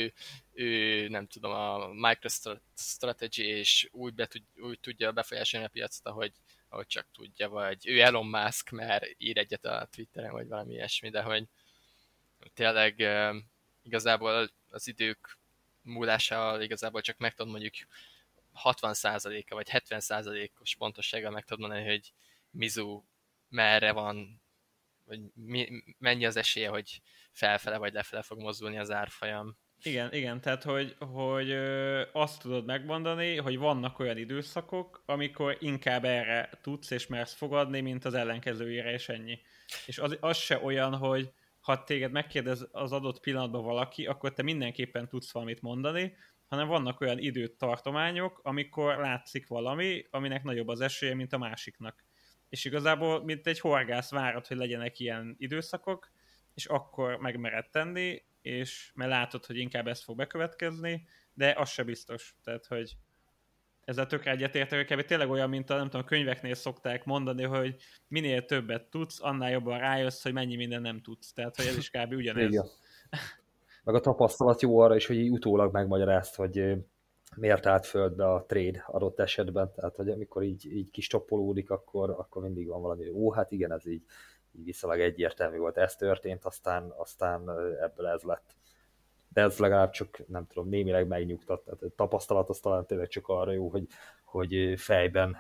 ő nem tudom, a MicroStrategy, és úgy tudja befolyásolni a piacot, ahogy csak tudja, vagy ő Elon Musk, mert ír egyet a Twitteren, vagy valami ilyesmi, de hogy tényleg igazából az idők múlásával igazából csak meg tudod mondjuk 60%-a vagy 70%-os pontossággal meg tudod mondani, hogy Mizu merre van, vagy mennyi az esélye, hogy felfele vagy lefele fog mozdulni az árfolyam. Igen, tehát hogy azt tudod megmondani, hogy vannak olyan időszakok, amikor inkább erre tudsz és mersz fogadni, mint az ellenkezőjére, és ennyi. És az se olyan, hogy ha téged megkérdez az adott pillanatban valaki, akkor te mindenképpen tudsz valamit mondani, hanem vannak olyan időtartományok, amikor látszik valami, aminek nagyobb az esélye, mint a másiknak. És igazából, mint egy horgász várod, hogy legyenek ilyen időszakok, és akkor megmered tenni, és mert látod, hogy inkább ez fog bekövetkezni, de az se biztos. Tehát, hogy ezzel tökre egyetértek, hogy tényleg olyan, mint a, nem tudom, könyveknél szokták mondani, hogy minél többet tudsz, annál jobban rájössz, hogy mennyi minden nem tudsz. Tehát, hogy ez is kb. Ugyanez. Igen. Meg a tapasztalat jó arra is, hogy így utólag megmagyarázt, hogy miért állt földbe a trade adott esetben, tehát hogy amikor így kistoppolódik, akkor mindig van valami, hát igen, ez így viszonylag egyértelmű volt, ez történt, aztán ebből ez lett. De ez legalább csak, nem tudom, némileg megnyugtat, tehát a tapasztalat az talán tényleg csak arra jó, hogy fejben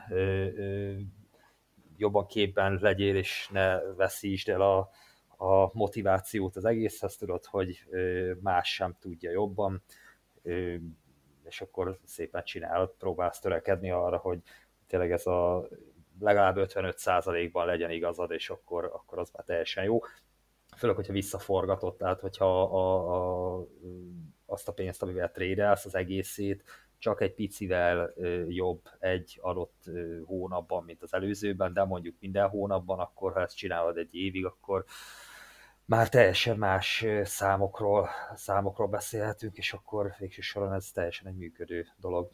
jobban képben legyél, és ne veszítsd el a motivációt az egészhez, tudod, hogy más sem tudja jobban, és akkor szépen csinálod, próbálsz törekedni arra, hogy tényleg ez a legalább 55%-ban legyen igazad, és akkor az már teljesen jó. Főleg, hogyha visszaforgatod, tehát hogyha azt a pénzt, amivel trédelsz, az egészét, csak egy picivel jobb egy adott hónapban, mint az előzőben, de mondjuk minden hónapban, akkor ha ezt csinálod egy évig, akkor már teljesen más számokról beszélhetünk, és akkor végső soron ez teljesen egy működő dolog.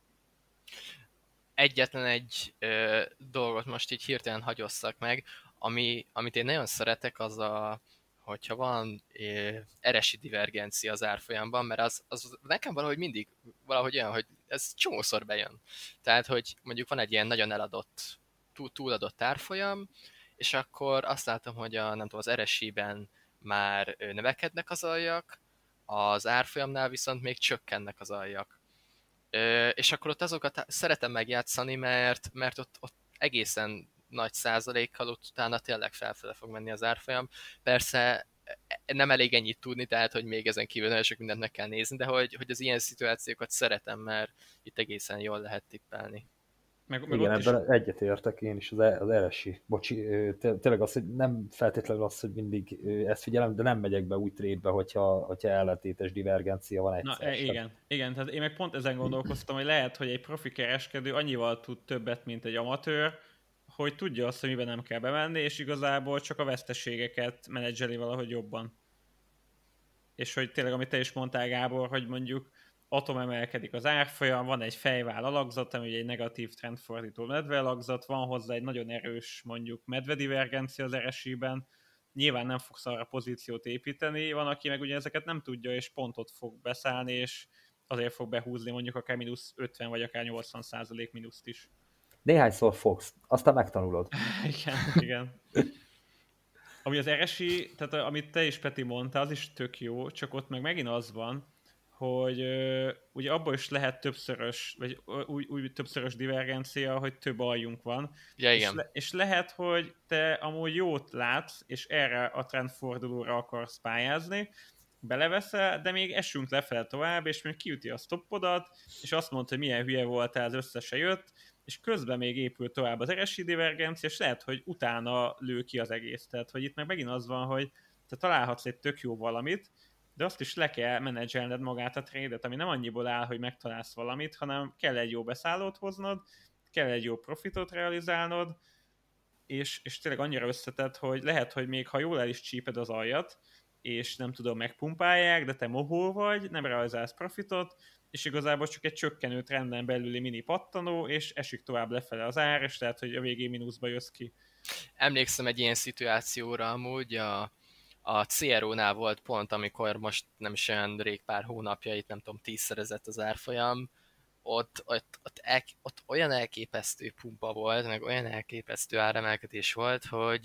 Egyetlen egy dolgot most így hirtelen hagyosszak meg, amit én nagyon szeretek, hogyha van eresi divergencia az árfolyamban, mert az nekem valahogy mindig valahogy olyan, hogy ez csomószor bejön. Tehát, hogy mondjuk van egy ilyen nagyon eladott, túladott árfolyam, és akkor azt látom, hogy nem tudom, az RSI-ben már növekednek az aljak, az árfolyamnál viszont még csökkennek az aljak. És akkor ott azokat szeretem megjátszani, mert ott egészen nagy százalékkal ott utána tényleg felfele fog menni az árfolyam. Persze nem elég ennyit tudni, tehát hogy még ezen kívül nagyon sok mindent meg kell nézni, de hogy az ilyen szituációkat szeretem, mert itt egészen jól lehet tippelni. Meg Igen, ott is, ebben egyetértek én is, az RSI. Bocsi, tényleg az, hogy nem feltétlenül az, hogy mindig ezt figyelem, de nem megyek be úgy trédbe, hogyha ellentétes divergencia van egyszer. igen, tehát én meg pont ezen gondolkoztam, hogy lehet, hogy egy profi kereskedő annyival tud többet, mint egy amatőr, hogy tudja azt, hogy miben nem kell bemenni, és igazából csak a veszteségeket menedzseli valahogy jobban. És hogy tényleg, amit te is mondtál, Gábor, hogy mondjuk atomemelkedik az árfolyam, van egy fejvál alakzat, ami egy negatív trendfordító medve alakzat, van hozzá egy nagyon erős mondjuk medvedivergencia az RSI-ben, nyilván nem fogsz arra pozíciót építeni, van, aki meg ugye ezeket nem tudja, és pontot fog beszállni, és azért fog behúzni mondjuk akár mínusz 50 vagy akár 80% mínuszt is. Néhányszor fogsz, aztán megtanulod. Igen. Ami az RSI, tehát amit te is, Peti, mondta, az is tök jó, csak ott meg megint az van, hogy ugye abból is lehet többszörös, vagy úgy többszörös divergencia, hogy több aljunk van. Ja, igen. És lehet, hogy te amúgy jót látsz, és erre a trendfordulóra akarsz pályázni, beleveszel, de még esünk lefelé tovább, és még kiüti a stoppodat, és azt mondta, hogy milyen hülye voltál, az össze se jött, és közben még épül tovább az RSI divergencia, és lehet, hogy utána lő ki az egész. Tehát, hogy itt meg megint az van, hogy te találhatsz egy tök jó valamit, de azt is le kell menedzselned magát a trédet, ami nem annyiból áll, hogy megtalálsz valamit, hanem kell egy jó beszállót hoznod, kell egy jó profitot realizálnod, és tényleg annyira összetett, hogy lehet, hogy még ha jól el is csíped az aljat, és nem tudom, megpumpálják, de te mohó vagy, nem realizálsz profitot, és igazából csak egy csökkenő trenden belüli mini pattanó, és esik tovább lefele az ár, és lehet, hogy a végén mínuszba jössz ki. Emlékszem egy ilyen szituációra amúgy, a CRO-nál volt pont, amikor most nem is olyan rég pár hónapja, itt nem tudom, 10-szerezett az árfolyam, ott olyan elképesztő pumpa volt, meg olyan elképesztő áremelkedés volt,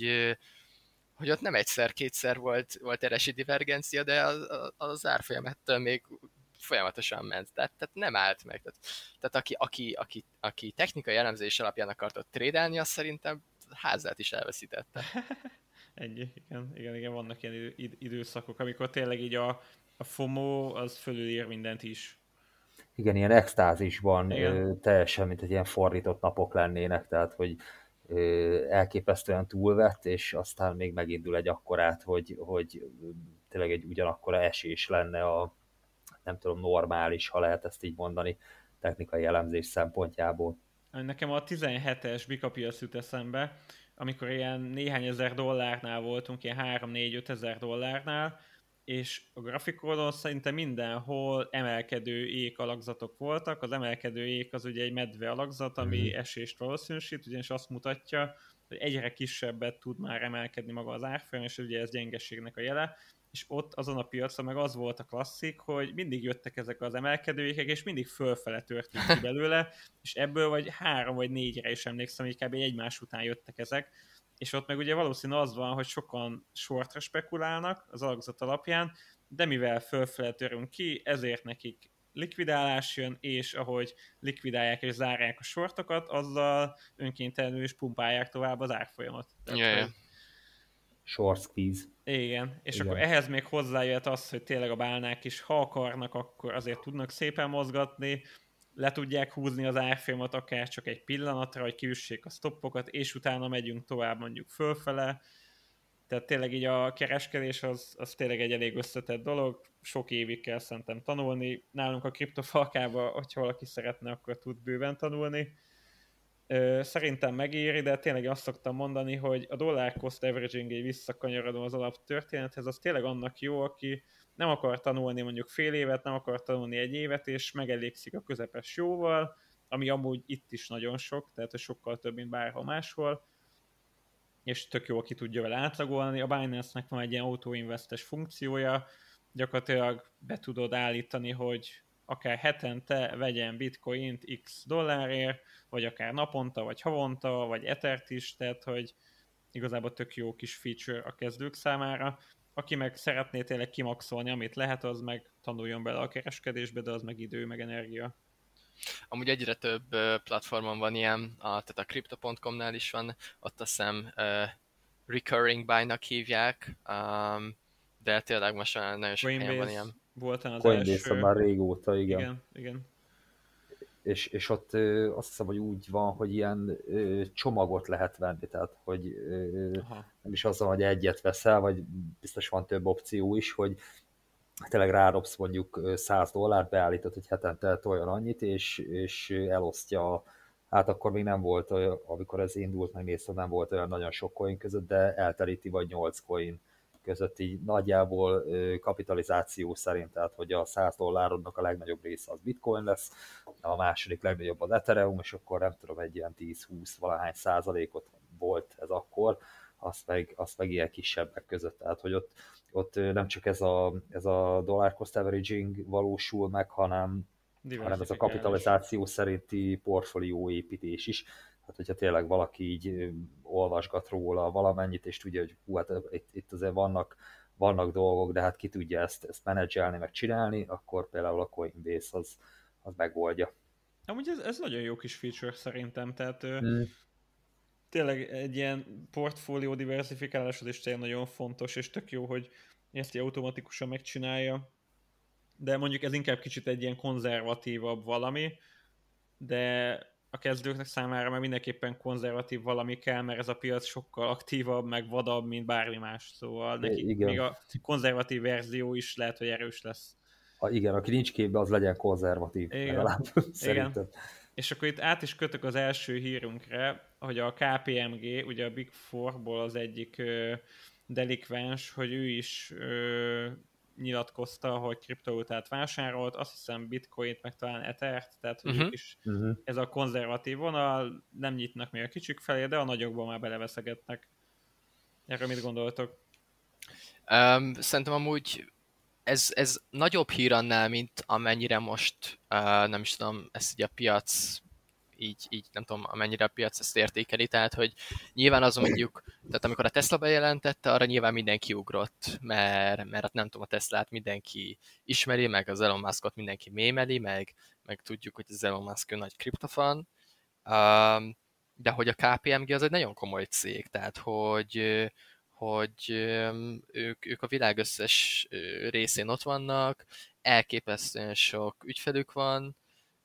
hogy ott nem egyszer-kétszer volt RSI divergencia, de az árfolyam ettől még folyamatosan ment, tehát nem állt meg. Tehát aki technikai elemzés alapján akart ott trédelni, azt szerintem házát is elveszítette. Ennyi, igen, vannak ilyen időszakok, amikor tényleg így a FOMO az fölülír mindent is. Igen, ilyen extázisban teljesen, mint egy ilyen fordított napok lennének, tehát hogy elképesztően túlvett, és aztán még megindul egy akkorát, hogy tényleg egy ugyanakkora esés lenne a, nem tudom, normális, ha lehet ezt így mondani, technikai elemzés szempontjából. Nekem a 17-es bikapiac jut eszembe, amikor ilyen néhány ezer dollárnál voltunk, ilyen 3-4-5 ezer dollárnál, és a grafikonon szerintem mindenhol emelkedő ék alakzatok voltak. Az emelkedő ék az ugye egy medve alakzat, ami esést valószínűsít, ugyanis azt mutatja, hogy egyre kisebbet tud már emelkedni maga az árfolyam, és ugye ez gyengeségnek a jele, és ott azon a piacon meg az volt a klasszik, hogy mindig jöttek ezek az emelkedőékek, és mindig fölfele történt ki belőle, és ebből vagy 3 vagy 4-re is emlékszem, hogy kb. Egymás után jöttek ezek, és ott meg ugye valószínű az van, hogy sokan shortra spekulálnak az alakzat alapján, de mivel fölfele törünk ki, ezért nekik likvidálás jön, és ahogy likvidálják és zárják a shortokat, azzal önkéntelenül is pumpálják tovább az árfolyamat. Yeah. Short squeeze. Igen, és igen. Akkor ehhez még hozzájött az, hogy tényleg a bálnák is, ha akarnak, akkor azért tudnak szépen mozgatni, le tudják húzni az árfolyamat akár csak egy pillanatra, hogy kiüssék a stoppokat, és utána megyünk tovább mondjuk fölfele. Tehát tényleg így a kereskedés az tényleg egy elég összetett dolog, sok évig kell szerintem tanulni. Nálunk a kriptofalkában, hogyha valaki szeretne, akkor tud bőven tanulni. Szerintem megéri, de tényleg azt szoktam mondani, hogy a dollar cost averaging-i visszakanyarodom az alaptörténethez, az tényleg annak jó, aki nem akar tanulni mondjuk fél évet, nem akar tanulni egy évet, és megelégszik a közepes jóval, ami amúgy itt is nagyon sok, tehát sokkal több, mint bárhol máshol, és tök jó, ki tudja vele átlagolni. A Binance-nek van egy ilyen auto-investes funkciója, gyakorlatilag be tudod állítani, hogy akár hetente vegyen bitcoint x dollárért, vagy akár naponta, vagy havonta, vagy ethert is, tehát hogy igazából tök jó kis feature a kezdők számára. Aki meg szeretné tényleg kimaxolni, amit lehet, az meg tanuljon bele a kereskedésbe, de az meg idő, meg energia. Amúgy egyre több platformon van ilyen, tehát a Crypto.com-nál is van, ott azt hiszem recurring buy-nak hívják, de tényleg most már nagyon sok helyen van Coinbase ilyen. volt az Coinbase első. már régóta, igen. Igen. És ott azt hiszem, hogy úgy van, hogy ilyen csomagot lehet venni, tehát hogy nem is az, hogy egyet veszel, vagy biztos van több opció is, hogy tényleg rádobsz mondjuk $100, beállítod, hogy hetente olyan annyit, és elosztja, hát akkor még nem volt, amikor ez indult, megnéztem, nem volt olyan nagyon sok coin között, de elteríti vagy 8 coin között, így nagyjából kapitalizáció szerint, tehát hogy a $100 a legnagyobb része az bitcoin lesz, a második legnagyobb az Ethereum, és akkor nem tudom, egy ilyen 10-20 valahány százalékot volt ez akkor, azt meg ilyen kisebbek között, tehát hogy ott nem csak ez a dollar cost averaging valósul meg, hanem ez a kapitalizáció szerinti portfólió építés is. Hát, hogyha tényleg valaki így olvasgat róla valamennyit, és tudja, hogy hú, hát itt azért vannak dolgok, de hát ki tudja ezt menedzselni, meg csinálni, akkor például a Coinbase az megoldja. Amúgy ez nagyon jó kis feature szerintem, tehát tényleg egy ilyen portfólió diversifikálásod is tényleg nagyon fontos, és tök jó, hogy ezt automatikusan megcsinálja, de mondjuk ez inkább kicsit egy ilyen konzervatívabb valami, de a kezdőknek számára már mindenképpen konzervatív valami kell, mert ez a piac sokkal aktívabb, meg vadabb, mint bármi más, szóval nekik még a konzervatív verzió is lehet, hogy erős lesz. Igen, aki nincs képbe, az legyen konzervatív, legalább szerintem. És akkor itt át is kötök az első hírünkre, hogy a KPMG, ugye a Big Four-ból az egyik delikvens, hogy ő is nyilatkozta, hogy kriptovalutát vásárolt, azt hiszem bitcoint, meg talán ethert, tehát hogy ők is ez a konzervatív vonal, nem nyitnak még a kicsik felé, de a nagyokban már beleveszegetnek. Erről mit gondoltok? Szerintem amúgy ez nagyobb hír annál, mint amennyire most, nem is tudom, ezt így a piac így nem tudom, amennyire a piac ezt értékeli, tehát hogy nyilván azon mondjuk, tehát amikor a Tesla bejelentette, arra nyilván mindenki ugrott, mert nem tudom, a Teslát mindenki ismeri, meg az Elon Muskot mindenki mémeli, meg tudjuk, hogy az Elon Musk nagy kriptofan, de hogy a KPMG az egy nagyon komoly cég, tehát hogy ők a világ összes részén ott vannak, elképesztően sok ügyfelük van,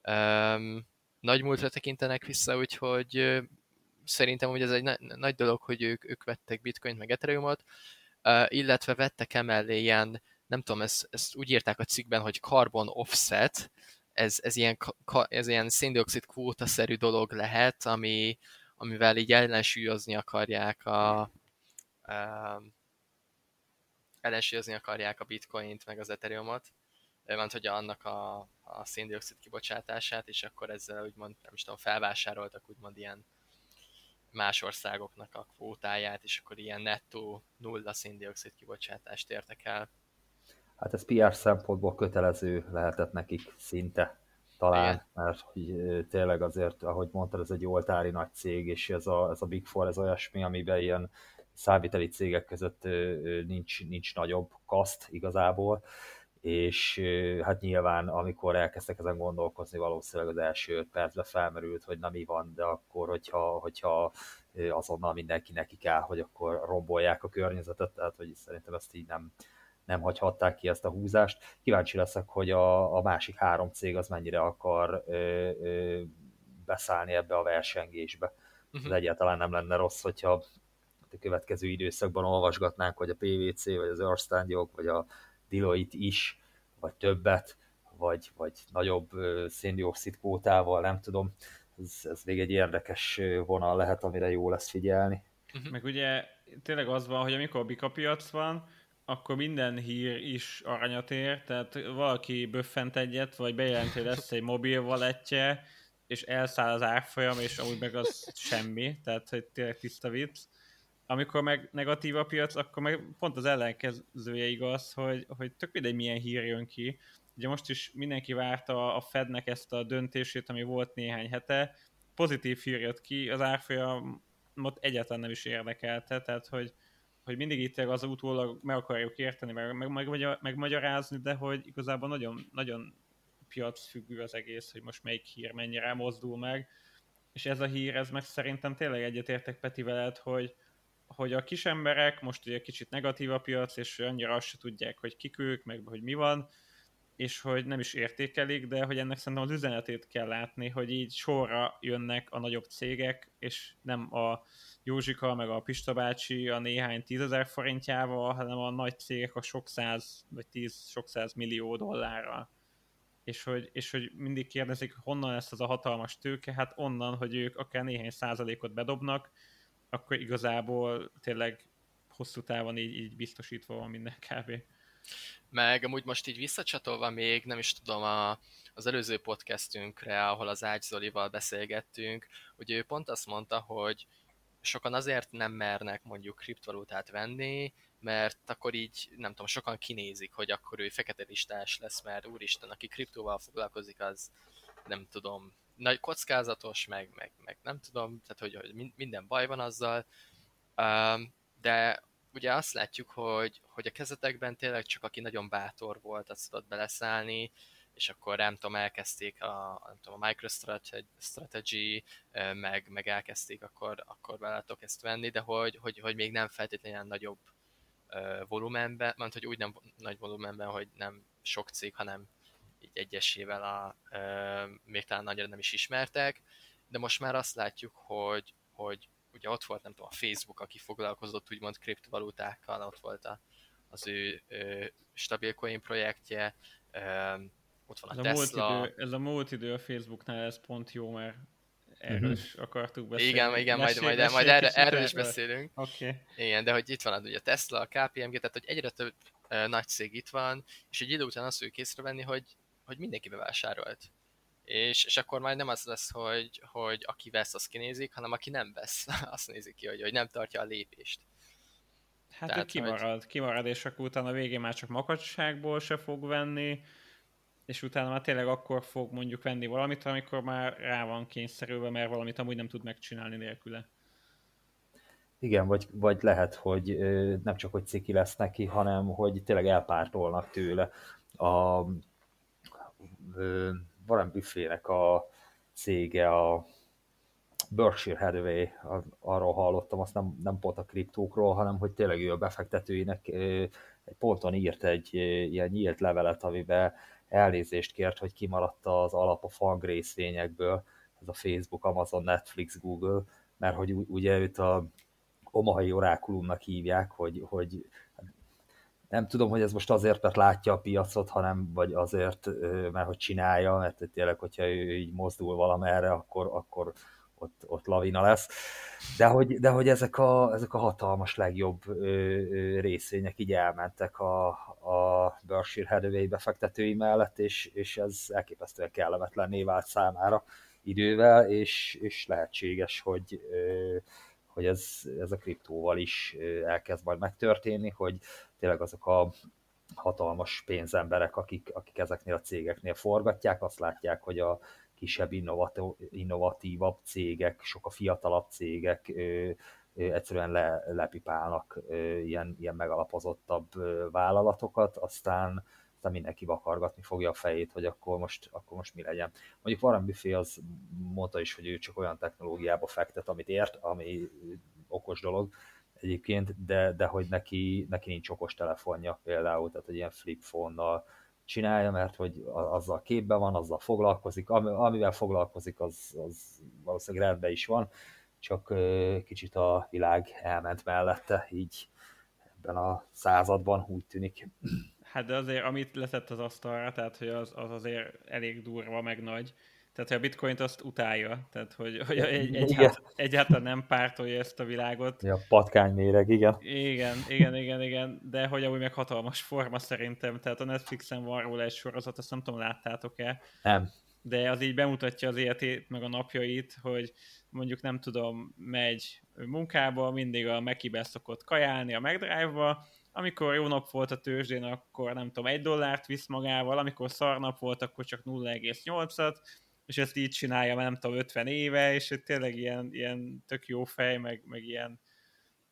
nagy múltra tekintenek vissza, úgyhogy szerintem hogy ez egy nagy dolog, hogy ők vettek bitcoint meg ethereumot, illetve vettek emellé ilyen, nem tudom, ezt úgy írták a cikkben, hogy carbon offset, ez ilyen széndioxid kvóta-szerű dolog lehet, amivel így ellensúlyozni akarják a bitcoint meg az ethereumot, mert hogy annak a széndioxid kibocsátását, és akkor ezzel úgymond, nem is tudom, felvásároltak úgymond ilyen más országoknak a kvótáját, és akkor ilyen nettó nulla széndioxid kibocsátást értek el. Hát ez PR szempontból kötelező lehetett nekik szinte talán, igen. Mert hogy tényleg azért, ahogy mondtad, ez egy oltári nagy cég, és ez a Big Four, ez olyasmi, amiben ilyen számviteli cégek között nincs nagyobb kaszt igazából, és hát nyilván, amikor elkezdtek ezen gondolkozni, valószínűleg az első 5 percben felmerült, hogy na mi van, de akkor, hogyha azonnal mindenki neki kell, hogy akkor rombolják a környezetet, tehát hogy szerintem ezt így nem hagyhatták ki ezt a húzást. Kíváncsi leszek, hogy a másik 3 cég az mennyire akar beszállni ebbe a versengésbe. Ez egyáltalán nem lenne rossz, hogyha a következő időszakban olvasgatnánk, hogy a PwC, vagy az Ernst & Young, vagy a Deloitte is, vagy többet, vagy nagyobb széndioxid kvótával, nem tudom. Ez még egy érdekes vonal lehet, amire jó lesz figyelni. Meg ugye tényleg az van, hogy amikor bika piac van, akkor minden hír is aranyat ér, tehát valaki böffent egyet, vagy bejelenti, hogy lesz egy mobil waletje, és elszáll az árfolyam, és amúgy meg az semmi, tehát hogy tényleg tiszta vicc. Amikor meg negatív a piac, akkor meg pont az ellenkezője igaz, hogy tök mindegy milyen hír jön ki. Ugye most is mindenki várta a Fednek ezt a döntését, ami volt néhány hete. Pozitív hír jött ki, az árfolyamot egyáltalán nem is érdekelte, tehát hogy mindig itt az utólag meg akarjuk érteni, megmagyarázni, de hogy igazából nagyon, nagyon piacfüggő az egész, hogy most melyik hír mennyire mozdul meg, és ez a hír, ez meg szerintem tényleg egyetértek Peti veled, hogy a kis emberek most ugye kicsit negatív a piac, és annyira azt se tudják, hogy kik ők, meg hogy mi van, és hogy nem is értékelik, de hogy ennek szerintem az üzenetét kell látni, hogy így sorra jönnek a nagyobb cégek, és nem a Józsika meg a Pista bácsi a néhány 10 000 forintjával, hanem a nagy cégek a sok száz, vagy sok száz millió dollárral. És hogy mindig kérdezik, honnan lesz az a hatalmas tőke, hát onnan, hogy ők akár néhány százalékot bedobnak, akkor igazából tényleg hosszú távon így biztosítva van minden kb. Meg amúgy most így visszacsatolva még, nem is tudom, az előző podcastünkre, ahol az Ács Zolival beszélgettünk, hogy ő pont azt mondta, hogy sokan azért nem mernek mondjuk kriptovalutát venni, mert akkor így, nem tudom, sokan kinézik, hogy akkor ő fekete listás lesz, mert úristen, aki kriptóval foglalkozik, az nem tudom, nagy kockázatos, meg nem tudom, tehát hogy minden baj van azzal, de ugye azt látjuk, hogy a kezdetekben tényleg csak aki nagyon bátor volt, azt tudott beleszállni, és akkor nem tudom, elkezdték a MicroStrategy, meg elkezdték, akkor be lehetok ezt venni, de hogy még nem feltétlenül nagyobb volumenben, mert hogy úgy nem nagy volumenben, hogy nem sok cég, hanem így egyesével még talán nagyra nem is ismertek, de most már azt látjuk, hogy ugye ott volt, nem tudom, a Facebook, aki foglalkozott úgymond kriptovalutákkal, ott volt az ő StabilCoin projektje, ott van a Tesla. Ez a múlt idő a Facebooknál, ez pont jó, mert erről is akartuk beszélni. Igen, majd erről is beszélünk. Okay. Igen, de hogy itt van ugye a Tesla, a KPMG, tehát hogy egyre több nagy cég itt van, és egy idő után azt fogjuk észrevenni, hogy mindenki bevásárolt. És akkor már nem az lesz, hogy aki vesz, az kinézik, hanem aki nem vesz, azt nézik ki, hogy nem tartja a lépést. Hát tehát, kimarad, és akkor utána a végén már csak makacságból se fog venni, és utána már tényleg akkor fog mondjuk venni valamit, amikor már rá van kényszerülve, mert valamit amúgy nem tud megcsinálni nélküle. Igen, vagy lehet, hogy nem csak hogy ciki lesz neki, hanem hogy tényleg elpártolnak tőle. Warren Buffetnek a cége, a Berkshire Hathaway, arról hallottam, azt nem pont a kriptókról, hanem hogy tényleg ő a befektetőinek egy ponton írt egy ilyen nyílt levelet, amiben elnézést kért, hogy kimaradt az alap a FANG részvényekből, ez a Facebook, Amazon, Netflix, Google, mert hogy ugye őt a omahai orákulumnak hívják, hogy nem tudom, hogy ez most azért, mert látja a piacot, hanem vagy azért, mert hogy csinálja, mert tényleg, hogyha ő így mozdul valamerre, akkor ott lavina lesz. De hogy ezek a hatalmas legjobb részvények így elmentek a Berkshire Hathaway befektetői mellett, és ez elképesztően kellemetlenné vált számára idővel, és lehetséges, hogy ez a kriptóval is elkezd majd megtörténni, hogy tényleg azok a hatalmas pénzemberek, akik ezeknél a cégeknél forgatják, azt látják, hogy a kisebb, innovatívabb cégek, sokkal fiatalabb cégek egyszerűen lepipálnak ilyen megalapozottabb vállalatokat, aztán mindenki vakargatni fogja a fejét, hogy akkor most mi legyen. Mondjuk Warren Buffett az mondta is, hogy ő csak olyan technológiába fektet, amit ért, ami okos dolog egyébként, de hogy neki nincs okos telefonja például, tehát hogy ilyen flip phone-nal csinálja, mert hogy azzal képben van, azzal foglalkozik, amivel foglalkozik, az valószínűleg rendben is van, csak kicsit a világ elment mellette, így ebben a században úgy tűnik. Hát de azért, amit letett az asztalra, tehát hogy az azért elég durva, meg nagy. Tehát, hogy a bitcoint azt utálja, tehát, hogy egyáltalán nem pártolja ezt a világot. Ja, patkányméreg, igen. Igen, de hogy amúgy meg hatalmas forma szerintem, tehát a Netflixen van róla egy sorozat, azt nem tudom, láttátok-e? Nem. De az így bemutatja az életét, meg a napjait, hogy mondjuk nem tudom, megy munkába, mindig a Mac-be szokott kajálni a McDrive-ba, amikor jó nap volt a tőzsdén, akkor nem tudom, $1 visz magával, amikor szarnap volt, akkor csak 0,8-at, és ezt így csinálja, nem tudom, 50 éve, és tényleg ilyen tök jó fej, meg ilyen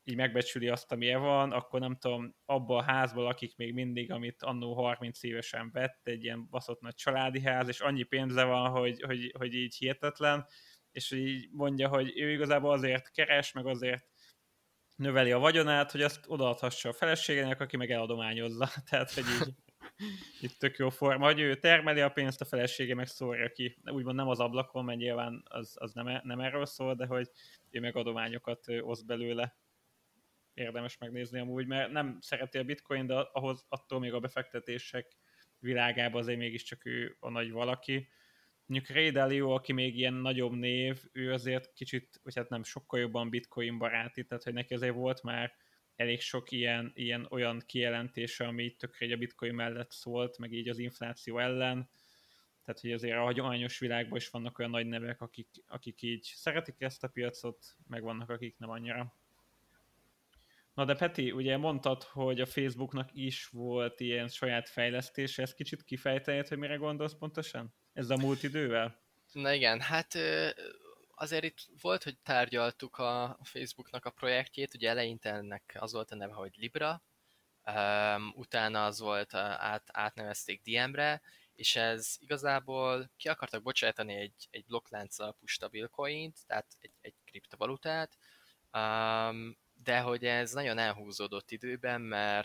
így megbecsüli azt, amilyen van, akkor nem tudom, abban a házban lakik még mindig, amit annó 30 évesen vett, egy ilyen baszott nagy családi ház, és annyi pénze van, hogy így hihetetlen, és így mondja, hogy ő igazából azért keres, meg azért növeli a vagyonát, hogy azt odaadhassa a feleségének, aki meg eladományozza. Tehát, hogy így itt tök jó forma, hogy ő termeli a pénzt, a felesége meg szórja ki. Úgymond nem az ablakon, mert nyilván az nem erről szól, de hogy ő meg adományokat oszt belőle. Érdemes megnézni amúgy, mert nem szereti a bitcoin, de attól még a befektetések világában azért mégiscsak ő a nagy valaki. Mondjuk Ray Dalio, aki még ilyen nagyobb név, ő azért kicsit, vagy hát nem sokkal jobban bitcoin baráti, tehát hogy neki azért volt már elég sok ilyen olyan kijelentése, ami tökre a bitcoin mellett szólt, meg így az infláció ellen. Tehát, hogy azért a hagyományos világban is vannak olyan nagy nevek, akik így szeretik ezt a piacot, meg vannak, akik nem annyira. Na de Peti, ugye mondtad, hogy a Facebooknak is volt ilyen saját fejlesztése, ezt kicsit kifejtenéd, hogy mire gondolsz pontosan? Ez a múlt idővel? Na igen, hát azért itt volt, hogy tárgyaltuk a Facebooknak a projektjét, ugye eleinte ennek az volt a neve, hogy Libra, utána az volt, átnevezték Diem-re, és ez igazából ki akartak bocsátani egy blokklánc alapú stabil coint, tehát egy kriptovalutát, de hogy ez nagyon elhúzódott időben,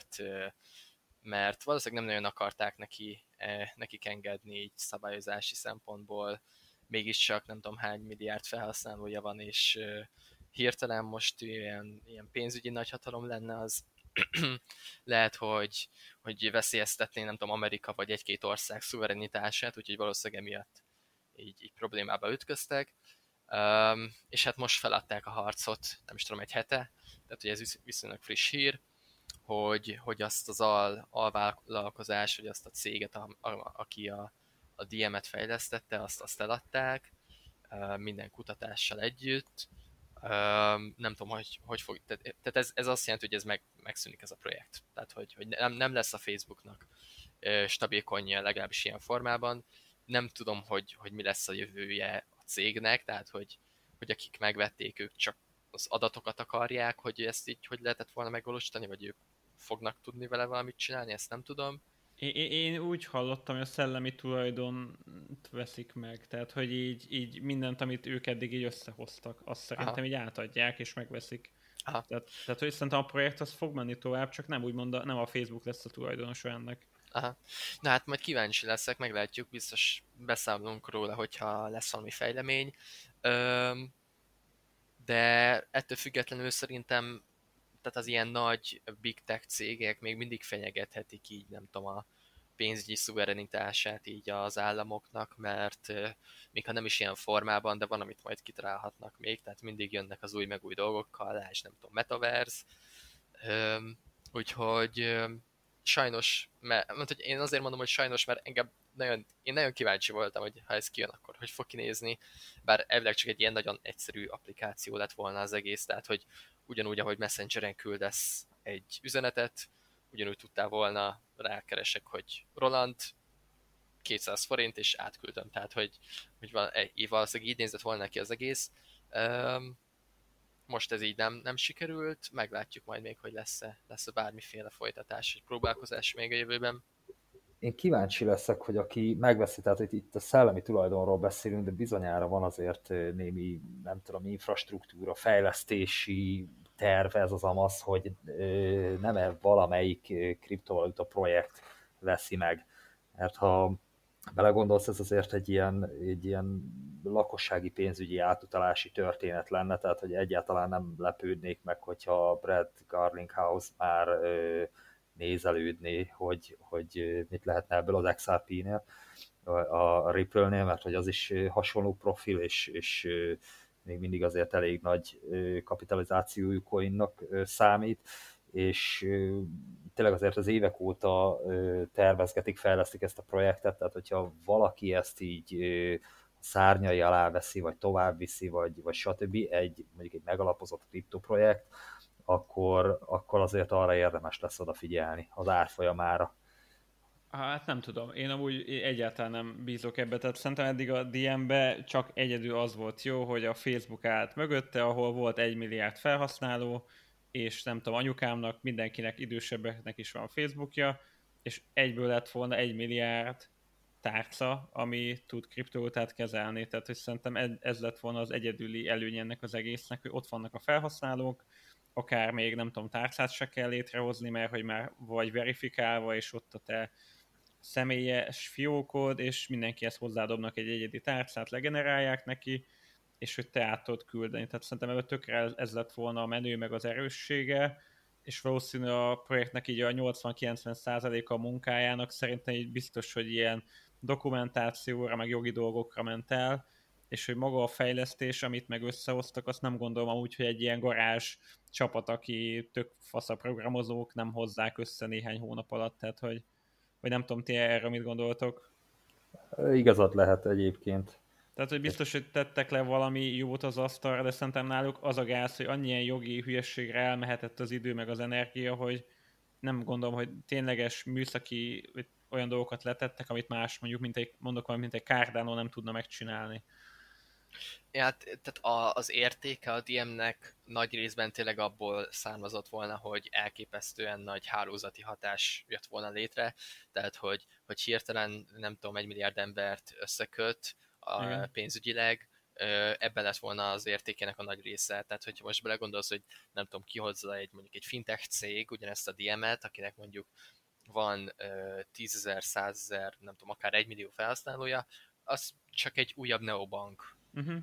mert valószínűleg nem nagyon akarták nekik engedni így szabályozási szempontból, mégiscsak nem tudom hány milliárd felhasználója van, és hirtelen most ilyen pénzügyi nagyhatalom lenne, az lehet, hogy veszélyeztetné, nem tudom, Amerika vagy egy-két ország szuverenitását, úgyhogy valószínűleg emiatt így problémába ütköztek. És hát most feladták a harcot, nem is tudom, egy hete, tehát hogy ez viszonylag friss hír, hogy azt az alvállalkozás, vagy azt a céget, aki a DM-et fejlesztette, azt eladták, minden kutatással együtt. Nem tudom, hogy fog... Tehát ez azt jelenti, hogy ez megszűnik ez a projekt. Tehát, hogy nem lesz a Facebooknak stabil coinja, legalábbis ilyen formában. Nem tudom, hogy mi lesz a jövője a cégnek, tehát, hogy akik megvették, ők csak az adatokat akarják, hogy ezt így hogy lehetett volna megvalósítani, vagy ők fognak tudni vele valamit csinálni, ezt nem tudom. Én úgy hallottam, hogy a szellemi tulajdont veszik meg, tehát hogy így mindent, amit ők eddig így összehoztak, azt szerintem így átadják és megveszik. Tehát hogy szerintem a projekt az fog menni tovább, csak nem úgymond nem a Facebook lesz a tulajdonos ennek. Aha. Na hát majd kíváncsi leszek, meglátjuk, biztos beszámolunk róla, hogyha lesz valami fejlemény. De ettől függetlenül szerintem tehát az ilyen nagy big tech cégek még mindig fenyegethetik így, nem tudom, a pénzügyi szuverenitását így az államoknak, mert még ha nem is ilyen formában, de van, amit majd kitalálhatnak még, tehát mindig jönnek az új meg új dolgokkal, lásd, nem tudom, metaverse, úgyhogy sajnos, mert én azért mondom, hogy sajnos, mert én nagyon kíváncsi voltam, hogy ha ez kijön, akkor hogy fog kinézni, bár elvileg csak egy ilyen nagyon egyszerű applikáció lett volna az egész, tehát hogy ugyanúgy, ahogy Messengeren küldesz egy üzenetet, ugyanúgy tudtál volna, rákeresek, hogy Roland, 200 forint, és átküldöm, tehát hogy valószínűleg így nézett volna ki az egész. Most ez így nem sikerült, meglátjuk majd még, hogy lesz-e bármiféle folytatás, vagy próbálkozás még a jövőben. Én kíváncsi leszek, hogy aki megveszi, tehát hogy itt a szellemi tulajdonról beszélünk, de bizonyára van azért némi, nem tudom, infrastruktúra, fejlesztési terv, ez az amaz, hogy nem valamelyik kriptovaluta projekt veszi meg. Mert ha belegondolsz, ez azért egy ilyen lakossági pénzügyi átutalási történet lenne, tehát hogy egyáltalán nem lepődnék meg, hogyha Brad Garlinghouse már nézelődni, hogy mit lehetne ebből az XRP-nél, a Ripple-nél, mert hogy az is hasonló profil, és még mindig azért elég nagy kapitalizációjú coinnak számít, és tényleg azért az évek óta tervezgetik, fejlesztik ezt a projektet, tehát hogyha valaki ezt így szárnyai alá veszi, vagy tovább viszi, vagy stb. Mondjuk egy megalapozott kriptoprojekt, akkor azért arra érdemes lesz odafigyelni az árfolyamára. Hát nem tudom, én amúgy egyáltalán nem bízok ebbe, tehát szerintem eddig a DM-be csak egyedül az volt jó, hogy a Facebook állt mögötte, ahol volt 1 milliárd felhasználó, és nem tudom, anyukámnak, mindenkinek, idősebbeknek is van Facebookja, és egyből lett volna 1 milliárd tárca, ami tud kriptovalutát kezelni. Tehát, hogy szerintem ez lett volna az egyedüli előny ennek az egésznek, hogy ott vannak a felhasználók, akár még nem tudom, tárcát se kell létrehozni, mert hogy már vagy verifikálva, és ott a te személyes fiókod, és mindenkihez hozzádobnak egy egyedi tárcát, legenerálják neki, és hogy te át tudod küldeni. Tehát szerintem ebben tökre ez lett volna a menő, meg az erőssége, és valószínű a projektnek így a 80-90%-a a munkájának szerintem így biztos, hogy ilyen dokumentációra, meg jogi dolgokra ment el, és hogy maga a fejlesztés, amit meg összehoztak, azt nem gondolom amúgy, hogy egy ilyen garázs csapat, aki tök fasz a programozók, nem hozzák össze néhány hónap alatt, tehát hogy vagy nem tudom, ti erről mit gondoltok? Igazad lehet egyébként. Tehát, hogy biztos, hogy tettek le valami jót az asztalra, de szerintem náluk az a gáz, hogy annyian jogi hülyességre elmehetett az idő meg az energia, hogy nem gondolom, hogy tényleges műszaki olyan dolgokat letettek, amit más mondjuk, mint egy Cardano nem tudna megcsinálni. Ja, hát, tehát az értéke a DM-nek nagy részben tényleg abból származott volna, hogy elképesztően nagy hálózati hatás jött volna létre, tehát hogy hirtelen, nem tudom, 1 milliárd embert összeköt pénzügyileg, ebben lett volna az értékének a nagy része. Tehát, hogyha most belegondolsz, hogy nem tudom, kihozza mondjuk egy fintech cég ugyanezt a DM-et, akinek mondjuk van 10 000, 100 000, nem tudom, akár 1 millió felhasználója, az csak egy újabb neobank.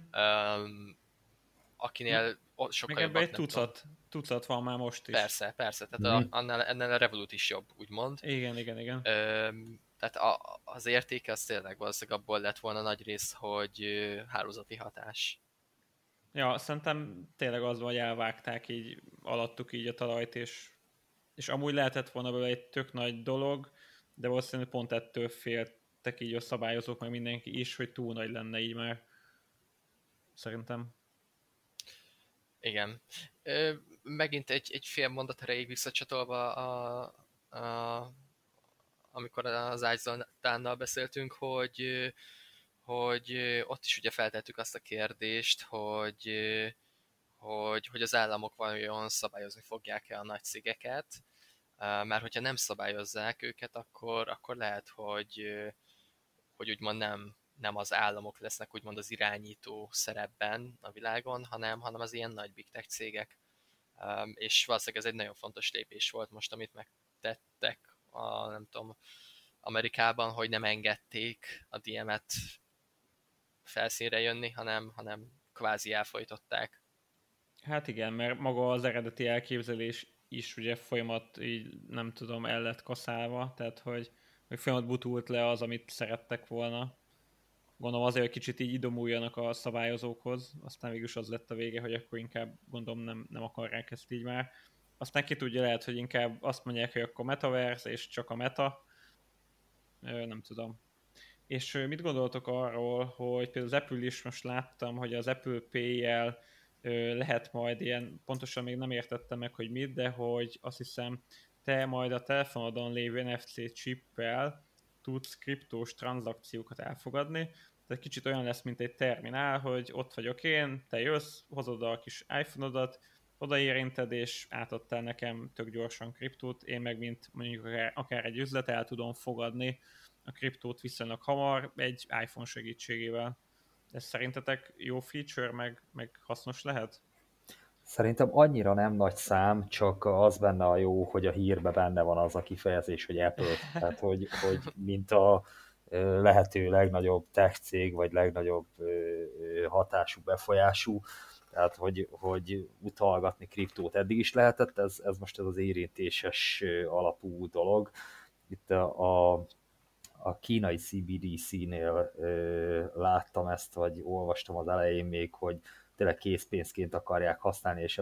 Akinél sokkal meg ebben jobbak, egy tucat van már most is. Persze, tehát ennél a Revolut is jobb, úgymond. Igen. Tehát az értéke az tényleg valószínűleg abból lett volna nagy rész, hogy hálózati hatás. Ja, szerintem tényleg az, hogy elvágták így alattuk így a talajt, és amúgy lehetett volna belőle egy tök nagy dolog, de valószínűleg pont ettől féltek így a szabályozók, meg mindenki is, hogy túl nagy lenne így már. Szerintem. Igen. Megint egy fél mondat erejéig visszacsatolva amikor az Ágyzoltánnal beszéltünk, hogy ott is ugye feltettük azt a kérdést, hogy az államok vajon szabályozni fogják-e a nagy cégeket, mert hogyha nem szabályozzák őket, akkor lehet, hogy úgymond nem az államok lesznek úgymond az irányító szerepben a világon, hanem az ilyen nagy big tech cégek. És valószínűleg ez egy nagyon fontos lépés volt most, amit megtettek nem tudom, Amerikában, hogy nem engedték a DM-et felszínre jönni, hanem kvázi elfojtották. Hát igen, mert maga az eredeti elképzelés is ugye folyamat így nem tudom, el lett kaszálva, tehát hogy folyamat butult le az, amit szerettek volna. Gondolom azért, hogy kicsit így idomuljanak a szabályozókhoz, aztán végülis az lett a vége, hogy akkor inkább gondolom nem akarják ezt így már. Aztán ki tudja, lehet, hogy inkább azt mondják, hogy akkor metaverse és csak a meta. Nem tudom. És mit gondoltok arról, hogy például az Apple is most láttam, hogy az Apple Pay-jel lehet majd ilyen, pontosan még nem értettem meg, hogy mit, de hogy azt hiszem, te majd a telefonodon lévő NFC chippel tudsz kriptós tranzakciókat elfogadni. Tehát kicsit olyan lesz, mint egy terminál, hogy ott vagyok én, te jössz, hozod a kis iPhone-odat, odaérinted, és átadtál nekem tök gyorsan kriptót, én meg mint mondjuk akár egy üzlet el tudom fogadni a kriptót viszonylag hamar egy iPhone segítségével. Ez szerintetek jó feature, meg hasznos lehet? Szerintem annyira nem nagy szám, csak az benne a jó, hogy a hírben benne van az a kifejezés, hogy Apple. Tehát, hogy mint a lehető legnagyobb tech cég, vagy legnagyobb hatású, befolyású, tehát, hogy utalgatni kriptót eddig is lehetett, ez most ez az érintéses alapú dolog. Itt a kínai CBDC-nél láttam ezt, vagy olvastam az elején még, hogy tényleg készpénzként akarják használni, és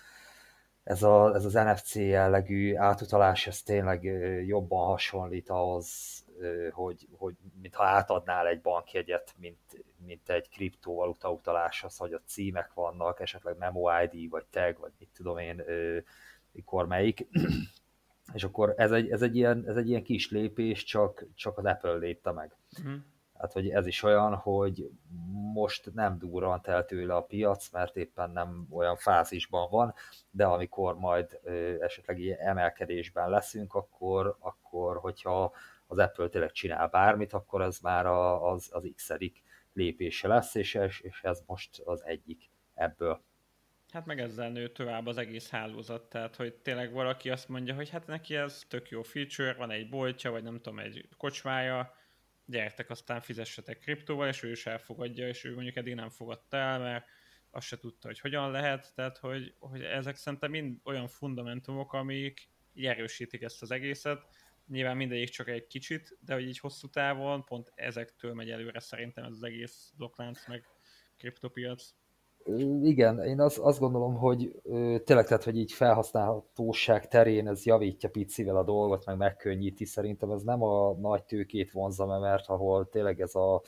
ez az NFC jellegű átutalás, ez tényleg jobban hasonlít ahhoz, hogy mintha átadnál egy bankjegyet, mint egy kriptovaluta utaláshoz, hogy a címek vannak, esetleg Memo ID, vagy tag, vagy mit tudom én, mikor melyik. És akkor ez egy ilyen kis lépés, csak az Apple lépte meg. Tehát, hogy ez is olyan, hogy most nem durrant el tőle a piac, mert éppen nem olyan fázisban van, de amikor majd esetleg ilyen emelkedésben leszünk, akkor hogyha az Apple tényleg csinál bármit, akkor ez már az x-edik lépése lesz, és ez most az egyik ebből. Hát meg ezzel nő tovább az egész hálózat, tehát hogy tényleg valaki azt mondja, hogy hát neki ez tök jó feature, van egy boltja, vagy nem tudom, egy kocsmája, gyertek, aztán fizessetek kriptóval, és ő is elfogadja, és ő mondjuk eddig nem fogadta el, mert azt se tudta, hogy hogyan lehet, tehát hogy ezek szerintem mind olyan fundamentumok, amik így erősítik ezt az egészet. Nyilván mindegyik csak egy kicsit, de hogy így hosszú távon pont ezektől megy előre szerintem ez az egész blokklánc meg kriptopiac. Igen, én azt gondolom, hogy tényleg, tehát, hogy így felhasználhatóság terén ez javítja picivel a dolgot, meg megkönnyíti. Szerintem ez nem a nagy tőkét vonza, mert ahol tényleg ez a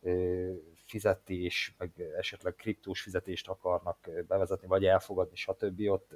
fizetés, meg esetleg kriptós fizetést akarnak bevezetni, vagy elfogadni, stb. Ott,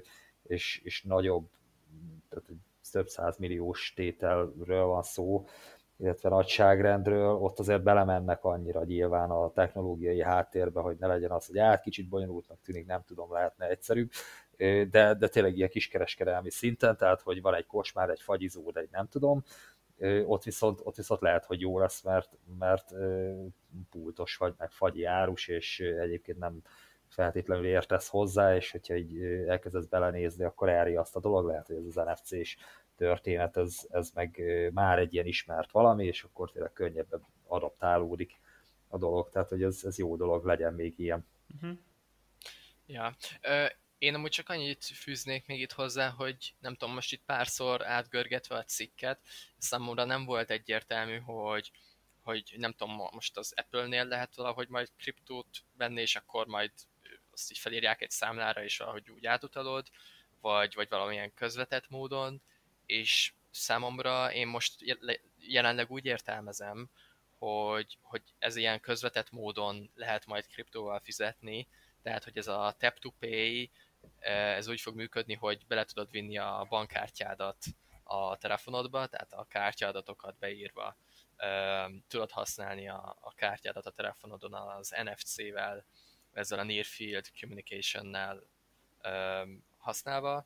és nagyobb, tehát több százmilliós tételről van szó, illetve nagyságrendről, ott azért belemennek annyira nyilván a technológiai háttérbe, hogy ne legyen az, hogy kicsit bonyolultnak tűnik, nem tudom, lehetne egyszerűbb, de tényleg ilyen kiskereskedelmi szinten, tehát hogy van egy kocsmár, egy fagyizó, de egy nem tudom, ott viszont lehet, hogy jó lesz, mert pultos vagy, meg fagyi árus, és egyébként nem feltétlenül értesz hozzá, és hogyha így elkezdesz belenézni, akkor elriaszt a dolog, lehet, hogy ez az NFC-s történet, ez meg már egy ilyen ismert valami, és akkor tényleg könnyebben adaptálódik a dolog, tehát hogy ez jó dolog, legyen még ilyen. Uh-huh. Ja. Én amúgy csak annyit fűznék még itt hozzá, hogy nem tudom, most itt párszor átgörgetve a cikket, számomra nem volt egyértelmű, hogy nem tudom, most az Apple-nél lehet valahogy majd kriptót venni, és akkor majd azt így felírják egy számlára, és valahogy úgy átutalod, vagy valamilyen közvetett módon, és számomra én most jelenleg úgy értelmezem, hogy ez ilyen közvetett módon lehet majd kriptóval fizetni, tehát hogy ez a tap to pay, ez úgy fog működni, hogy bele tudod vinni a bankkártyádat a telefonodba, tehát a kártyaadatokat beírva tudod használni a kártyádat a telefonodon az NFC-vel, ezzel a Near Field Communication-nel használva,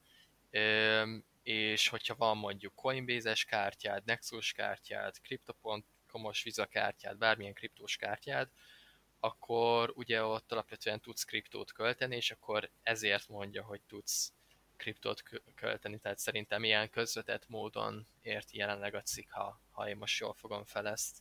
és hogyha van mondjuk Coinbase-es kártyád, Nexus kártyád, Crypto.com-os Visa kártyád, bármilyen kriptós kártyád, akkor ugye ott alapvetően tudsz kriptót költeni, és akkor ezért mondja, hogy tudsz kriptót költeni, tehát szerintem ilyen közvetett módon érti jelenleg a cikk, ha én most jól fogom fel ezt.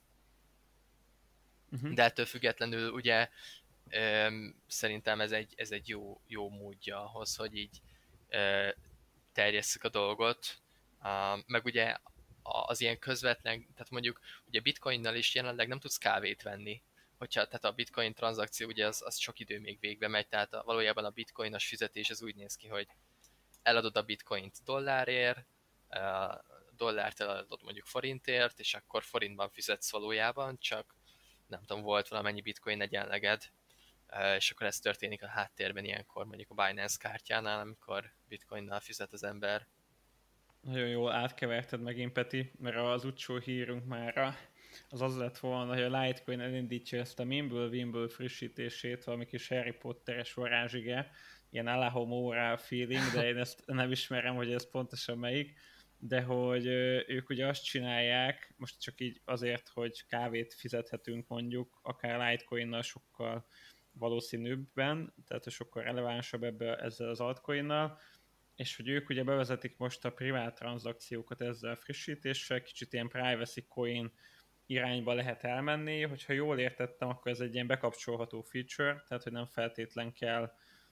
De ettől függetlenül ugye szerintem ez egy jó módja ahhoz, hogy így terjesszük a dolgot, meg ugye az ilyen közvetlen, tehát mondjuk ugye bitcoinnal is jelenleg nem tudsz kávét venni, tehát a bitcoin tranzakció ugye az sok idő még végbe megy, tehát valójában a bitcoinos fizetés az úgy néz ki, hogy eladod a bitcoint dollárért, dollárt eladod mondjuk forintért, és akkor forintban fizetsz valójában, csak nem tudom, volt valamennyi bitcoin egyenleged, és akkor ez történik a háttérben ilyenkor mondjuk a Binance kártyánál, amikor bitcoinnal fizet az ember. Nagyon jól átkeverted megint, Peti, mert az utcsó hírünk már az lett volna, hogy a Litecoin elindítja ezt a Mimble-Wimble frissítését, valami kis Harry Potteres varázsige, ilyen Alahomora feeling, de én ezt nem ismerem, hogy ez pontosan melyik, de hogy ők ugye azt csinálják, most csak így azért, hogy kávét fizethetünk mondjuk, akár Litecoinnal sokkal valószínűbben, tehát sokkal relevánsabb ezzel az altcoinnal, és hogy ők ugye bevezetik most a privát tranzakciókat ezzel a frissítéssel, kicsit ilyen privacy coin irányba lehet elmenni, hogyha jól értettem, akkor ez egy ilyen bekapcsolható feature, tehát hogy nem feltétlen kell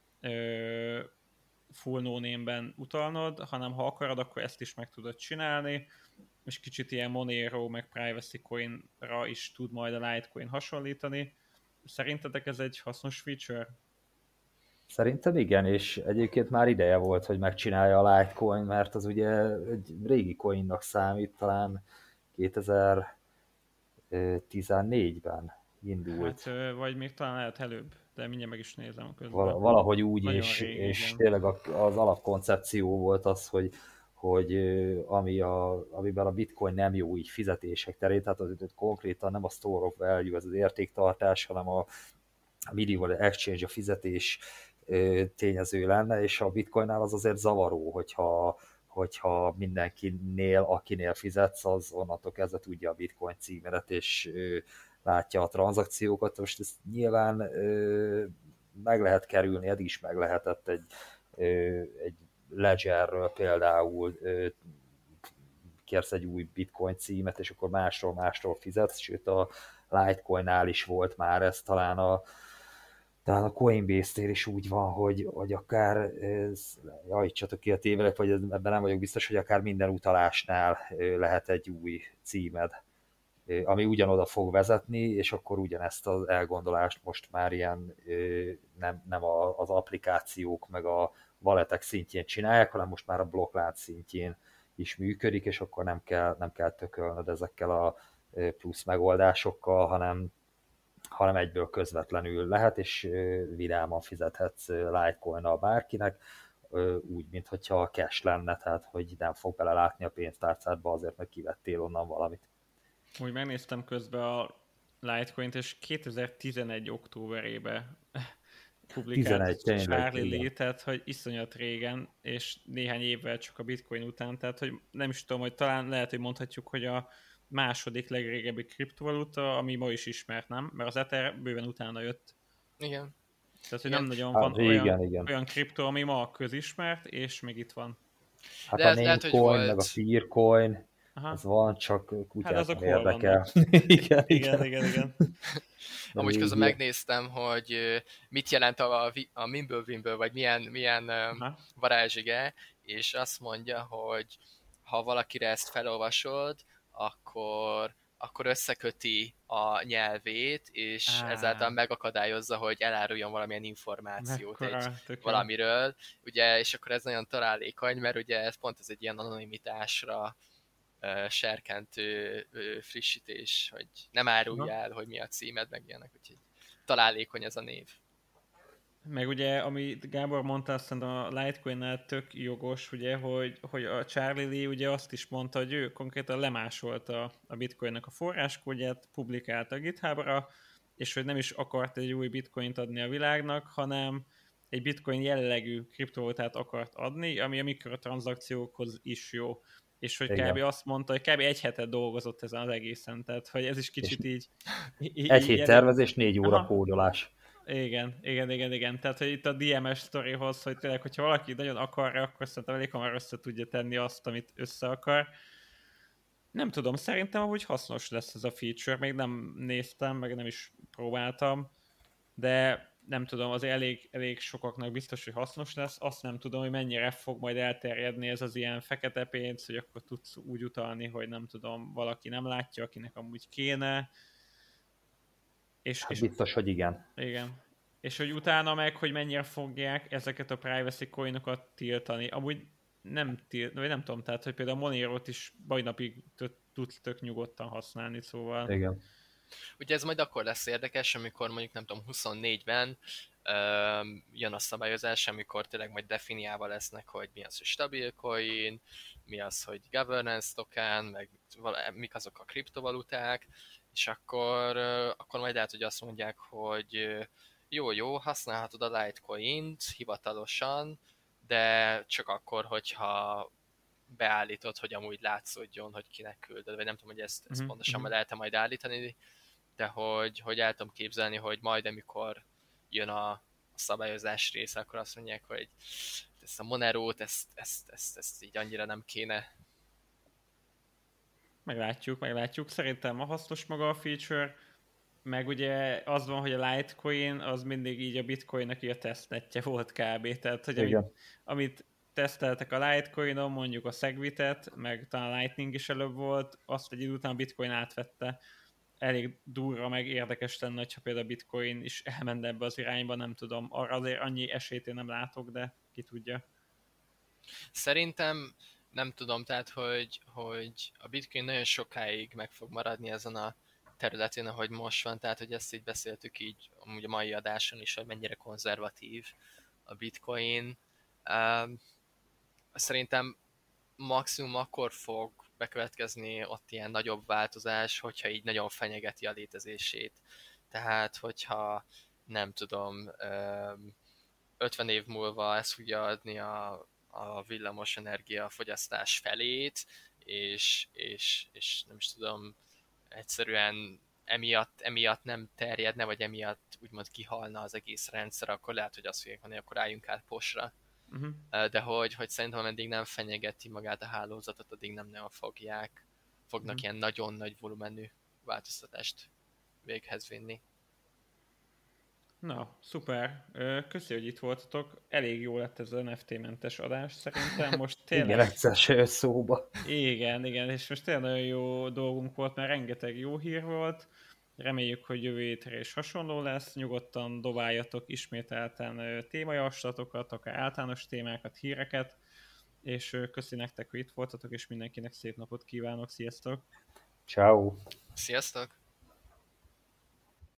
full no-name-ben utalnod, hanem ha akarod, akkor ezt is meg tudod csinálni, és kicsit ilyen Monero meg privacy coinra is tud majd a Litecoin hasonlítani. Szerintetek ez egy hasznos feature? Szerintem igen, és egyébként már ideje volt, hogy megcsinálja a Litecoin, mert az ugye egy régi coinnak számít, talán 2014-ben indult. Hát, vagy még talán lehet előbb, de mindjárt meg is nézem közben. Valahogy úgy, nagyon és régi, igen. tényleg az alapkoncepció volt az, amiben a bitcoin nem jó így fizetések terén, tehát az konkrétan nem a store of value, ez az értéktartás, hanem a minimal exchange, a fizetés tényező lenne, és a bitcoinnál az azért zavaró, hogyha mindenkinél, akinél fizetsz, az onnantól kezdve tudja a bitcoin címedet, és látja a tranzakciókat. Most ezt nyilván meg lehet kerülni, eddig is meg lehetett egy Ledgerről például kérsz egy új bitcoin címet, és akkor másról fizetsz, sőt a Litecoinnál is volt már ez, talán a Coinbase-nél is úgy van, hogy akár, javítsatok ki a tévedek, vagy ebben nem vagyok biztos, hogy akár minden utalásnál lehet egy új címed, ami ugyanoda fog vezetni, és akkor ugyanezt az elgondolást most már ilyen nem az applikációk meg a walletek szintjén csinálják, hanem most már a blokklánc szintjén is működik, és akkor nem kell tökölnöd ezekkel a plusz megoldásokkal, hanem egyből közvetlenül lehet, és vidáman fizethetsz Litecoinnal bárkinek, úgy, mintha cash lenne, tehát hogy nem fog belelátni a pénztárcádba azért, mert kivettél onnan valamit. Úgy megnéztem közben a Litecoint, és 2011. októberében publikált Charlie Lee, tehát hogy iszonyat régen, és néhány évvel csak a Bitcoin után, tehát hogy nem is tudom, hogy talán lehet, hogy mondhatjuk, hogy a második legrégebbi kriptovaluta, ami ma is ismert, nem? Mert az Ether bőven utána jött. Igen. Tehát, hogy nem nagyon van olyan kripto, ami ma közismert, és még itt van. Hát a Namecoin, meg a Peercoin, az van, csak kutyát nem érdekel. Igen. Amúgy közben megnéztem, hogy mit jelent a Mimblewimble, vagy milyen varázsige, és azt mondja, hogy ha valakire ezt felolvasod, akkor összeköti a nyelvét, és ezáltal megakadályozza, hogy eláruljon valamilyen információt valamiről. Ugye, és akkor ez nagyon találékony, mert ugye ez pont ez egy ilyen anonimitásra serkentő frissítés, hogy nem árulj el, hogy mi a címed, meg ilyenek, úgyhogy találékony ez a név. Meg ugye, amit Gábor mondta, aztán a Litecoin-nál tök jogos, ugye, hogy a Charlie Lee ugye azt is mondta, hogy ő konkrétan lemásolta a Bitcoinnak a forráskódját, publikálta a GitHubra, és hogy nem is akart egy új Bitcoint adni a világnak, hanem egy Bitcoin jellegű kriptovalutát akart adni, ami a mikrotranszakciókhoz is jó. És hogy kb. Azt mondta, hogy kb. egy hetet dolgozott ezen az egészen, tehát hogy ez is kicsit így egy hét tervezés, 4 óra kódolás. Igen. Tehát, hogy itt a DMS sztorihoz, hogy tényleg, hogyha valaki nagyon akarja, akkor szerintem elég hamar össze tudja tenni azt, amit össze akar. Nem tudom, szerintem amúgy hasznos lesz ez a feature, még nem néztem, meg nem is próbáltam, de nem tudom, azért elég sokaknak biztos, hogy hasznos lesz. Azt nem tudom, hogy mennyire fog majd elterjedni ez az ilyen fekete pénz, hogy akkor tudsz úgy utalni, hogy nem tudom, valaki nem látja, akinek amúgy kéne. És biztos, hogy igen. Igen. És hogy utána meg, hogy mennyire fogják ezeket a privacy coinokat tiltani. Amúgy nem tudom, tehát, hogy például a Monero-t is mai napig tudsz tök nyugodtan használni, szóval... Igen. Ugye ez majd akkor lesz érdekes, amikor mondjuk nem tudom, 24-ben jön a szabályozás, amikor tényleg majd definiálva lesznek, hogy mi az, hogy stabil coin, mi az, hogy governance token, meg mik azok a kriptovaluták, és akkor majd lehet, hogy azt mondják, hogy jó, használhatod a Litecoint hivatalosan, de csak akkor, hogyha beállítod, hogy amúgy látszódjon, hogy kinek küldöd, vagy nem tudom, hogy ezt pontosan lehet-e majd állítani, de hogy el tudom képzelni, hogy majd amikor jön a szabályozás része, akkor azt mondják, hogy ezt a Monero-t, ezt így annyira nem kéne. Meglátjuk. Szerintem a hasznos maga a feature, meg ugye az van, hogy a Litecoin az mindig így a Bitcoinnak a tesztnetje volt kb. Tehát, hogy amit teszteltek a Litecoinon, mondjuk a Segwitet, meg talán a Lightning is előbb volt, azt egy idő után a Bitcoin átvette. Elég durva, meg érdekes lenne, hogyha például a Bitcoin is elmenne ebbe az irányba, nem tudom. Arra azért annyi esélyt én nem látok, de ki tudja. Szerintem nem tudom, tehát, hogy a Bitcoin nagyon sokáig meg fog maradni ezen a területén, ahogy most van, tehát, hogy ezt így beszéltük így amúgy a mai adáson is, hogy mennyire konzervatív a Bitcoin. Szerintem maximum akkor fog bekövetkezni ott ilyen nagyobb változás, hogyha így nagyon fenyegeti a létezését. Tehát, hogyha nem tudom, 50 év múlva ez fogja adni a villamos energia fogyasztás felét, és nem is tudom, egyszerűen emiatt nem terjedne, vagy emiatt úgymond kihalna az egész rendszer, akkor lehet, hogy azt fogják mondani, akkor álljunk át posra. De hogy szerintem ameddig nem fenyegeti magát a hálózatot, addig nem fognak ilyen nagyon nagy volumenű változtatást véghez vinni. Na, szuper. Köszi, hogy itt voltatok. Elég jó lett ez az NFT-mentes adás szerintem. Most tényleg... Igen, egyszer se jött szóba. Igen, és most tényleg nagyon jó dolgunk volt, mert rengeteg jó hír volt. Reméljük, hogy jövő hétre is hasonló lesz. Nyugodtan dobáljatok ismételten témajavaslatokat, akár általános témákat, híreket, és köszi nektek, hogy itt voltatok, és mindenkinek szép napot kívánok. Sziasztok! Ciao. Sziasztok!